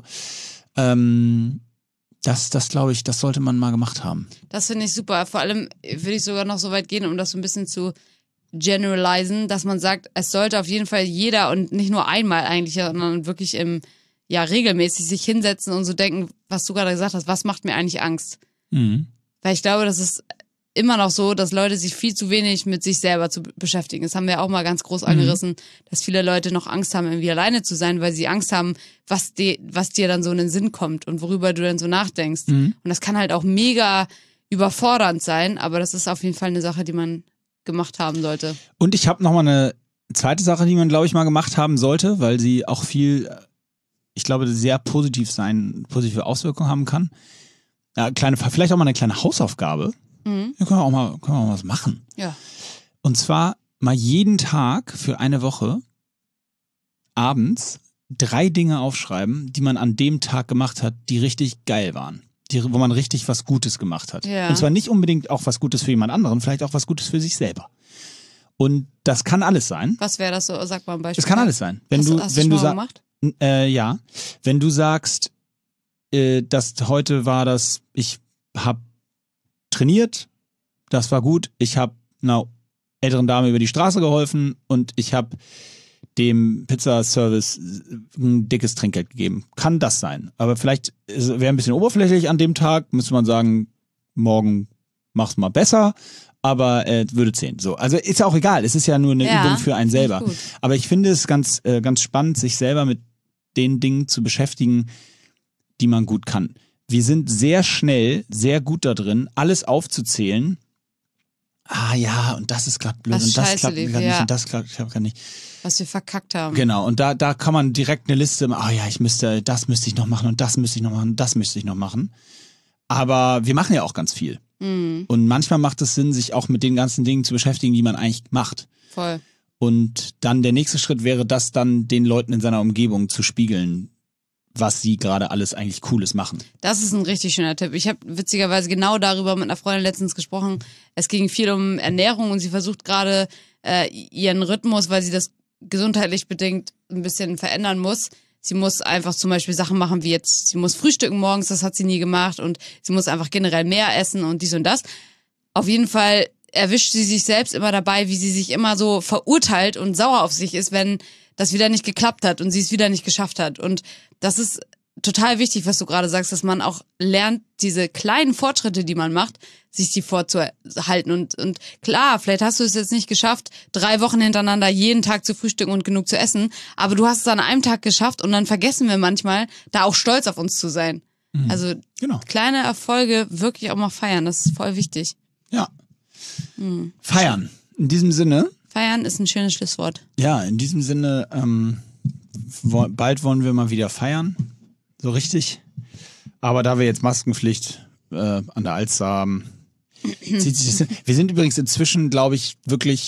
Das glaube ich, das sollte man mal gemacht haben. Das finde ich super. Vor allem würde ich sogar noch so weit gehen, um das so ein bisschen zu generalisen, dass man sagt, es sollte auf jeden Fall jeder und nicht nur einmal eigentlich, sondern wirklich regelmäßig sich hinsetzen und so denken, was du gerade gesagt hast, was macht mir eigentlich Angst? Mhm. Weil ich glaube, das ist immer noch so, dass Leute sich viel zu wenig mit sich selber zu beschäftigen. Das haben wir auch mal ganz groß angerissen, dass viele Leute noch Angst haben, irgendwie alleine zu sein, weil sie Angst haben, was dir dann so in den Sinn kommt und worüber du dann so nachdenkst. Und das kann halt auch mega überfordernd sein, aber das ist auf jeden Fall eine Sache, die man gemacht haben sollte. Und ich habe nochmal eine zweite Sache, die man, glaube ich, mal gemacht haben sollte, weil sie auch viel, ich glaube, sehr positive Auswirkungen haben kann. Ja, vielleicht auch mal eine kleine Hausaufgabe. Mhm. Ja, können wir auch mal was machen. Ja. Und zwar mal jeden Tag für eine Woche abends 3 Dinge aufschreiben, die man an dem Tag gemacht hat, die richtig geil waren. Wo man richtig was Gutes gemacht hat. Ja. Und zwar nicht unbedingt auch was Gutes für jemand anderen, vielleicht auch was Gutes für sich selber. Und das kann alles sein. Was wäre das so? Sag mal ein Beispiel. Es kann alles sein. Hast du schon mal gemacht? Ja. Wenn du sagst, dass heute war das, ich habe trainiert, das war gut, ich habe einer älteren Dame über die Straße geholfen und ich habe dem Pizzaservice ein dickes Trinkgeld gegeben. Kann das sein. Aber vielleicht wäre ein bisschen oberflächlich an dem Tag, müsste man sagen, morgen mach's mal besser, aber würde 10. So, also ist ja auch egal, es ist ja nur eine Übung für einen selber. Aber ich finde es ganz spannend, sich selber mit den Dingen zu beschäftigen, die man gut kann. Wir sind sehr schnell, sehr gut da drin, alles aufzuzählen. Ah ja, und das ist gerade blöd und das klappt gerade nicht und das klappt gerade nicht. Was wir verkackt haben. Genau, und da kann man direkt eine Liste, das müsste ich noch machen und das müsste ich noch machen und das müsste ich noch machen. Aber wir machen ja auch ganz viel. Mhm. Und manchmal macht es Sinn, sich auch mit den ganzen Dingen zu beschäftigen, die man eigentlich macht. Voll. Und dann der nächste Schritt wäre, das dann den Leuten in seiner Umgebung zu spiegeln, was sie gerade alles eigentlich Cooles machen. Das ist ein richtig schöner Tipp. Ich habe witzigerweise genau darüber mit einer Freundin letztens gesprochen. Es ging viel um Ernährung und sie versucht gerade ihren Rhythmus, weil sie das gesundheitlich bedingt ein bisschen verändern muss. Sie muss einfach zum Beispiel Sachen machen wie jetzt, sie muss frühstücken morgens, das hat sie nie gemacht und sie muss einfach generell mehr essen und dies und das. Auf jeden Fall erwischt sie sich selbst immer dabei, wie sie sich immer so verurteilt und sauer auf sich ist, wenn das wieder nicht geklappt hat und sie es wieder nicht geschafft hat. Und das ist total wichtig, was du gerade sagst, dass man auch lernt, diese kleinen Fortschritte, die man macht, sich die vorzuhalten. Und klar, vielleicht hast du es jetzt nicht geschafft, 3 Wochen hintereinander jeden Tag zu frühstücken und genug zu essen, aber du hast es an einem Tag geschafft und dann vergessen wir manchmal, da auch stolz auf uns zu sein. Mhm. Also kleine Erfolge wirklich auch mal feiern, das ist voll wichtig. Ja. Mhm. Feiern. In diesem Sinne. Feiern ist ein schönes Schlusswort. Ja, in diesem Sinne, bald wollen wir mal wieder feiern. So richtig. Aber da wir jetzt Maskenpflicht an der Alster haben, zieht sich das hin. Wir sind übrigens inzwischen, glaube ich,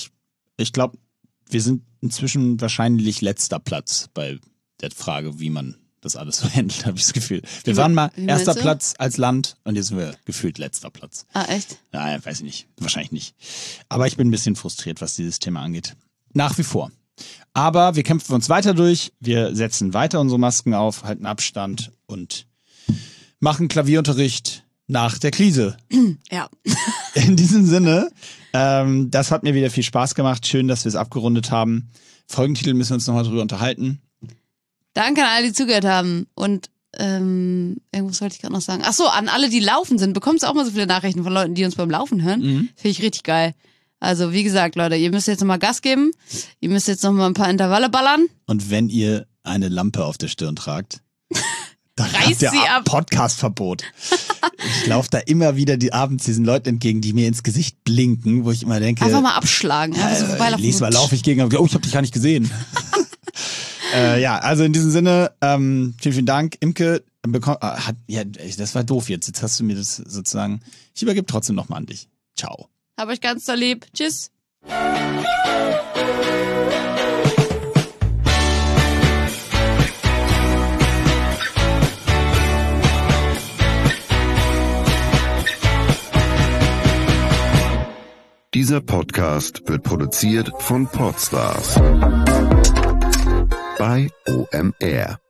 wir sind inzwischen wahrscheinlich letzter Platz bei der Frage, wie man das alles so handelt, habe ich das Gefühl. Wir waren mal erster Platz als Land und jetzt sind wir gefühlt letzter Platz. Ah, echt? Ja, weiß ich nicht. Wahrscheinlich nicht. Aber ich bin ein bisschen frustriert, was dieses Thema angeht. Nach wie vor. Aber wir kämpfen uns weiter durch. Wir setzen weiter unsere Masken auf, halten Abstand und machen Klavierunterricht nach der Krise. Ja. In diesem Sinne, das hat mir wieder viel Spaß gemacht. Schön, dass wir es abgerundet haben. Folgentitel müssen wir uns nochmal drüber unterhalten. Danke an alle, die zugehört haben. Und irgendwas wollte ich gerade noch sagen. Ach so, an alle, die laufen sind. Bekommst du auch mal so viele Nachrichten von Leuten, die uns beim Laufen hören? Mhm. Finde ich richtig geil. Also wie gesagt, Leute, ihr müsst jetzt nochmal Gas geben. Ihr müsst jetzt nochmal ein paar Intervalle ballern. Und wenn ihr eine Lampe auf der Stirn tragt, dann reißt habt sie ihr ab. Podcastverbot. Ich laufe da immer wieder abends diesen Leuten entgegen, die mir ins Gesicht blinken, wo ich immer denke... Einfach mal abschlagen. So nächstes Mal laufe ich gegen... Oh, ich habe dich gar nicht gesehen. Ja, also in diesem Sinne, vielen, vielen Dank. Imke, das war doof jetzt. Jetzt hast du mir das sozusagen... Ich übergebe trotzdem nochmal an dich. Ciao. Hab euch ganz doll lieb. Tschüss. Dieser Podcast wird produziert von Podstars bei OMR.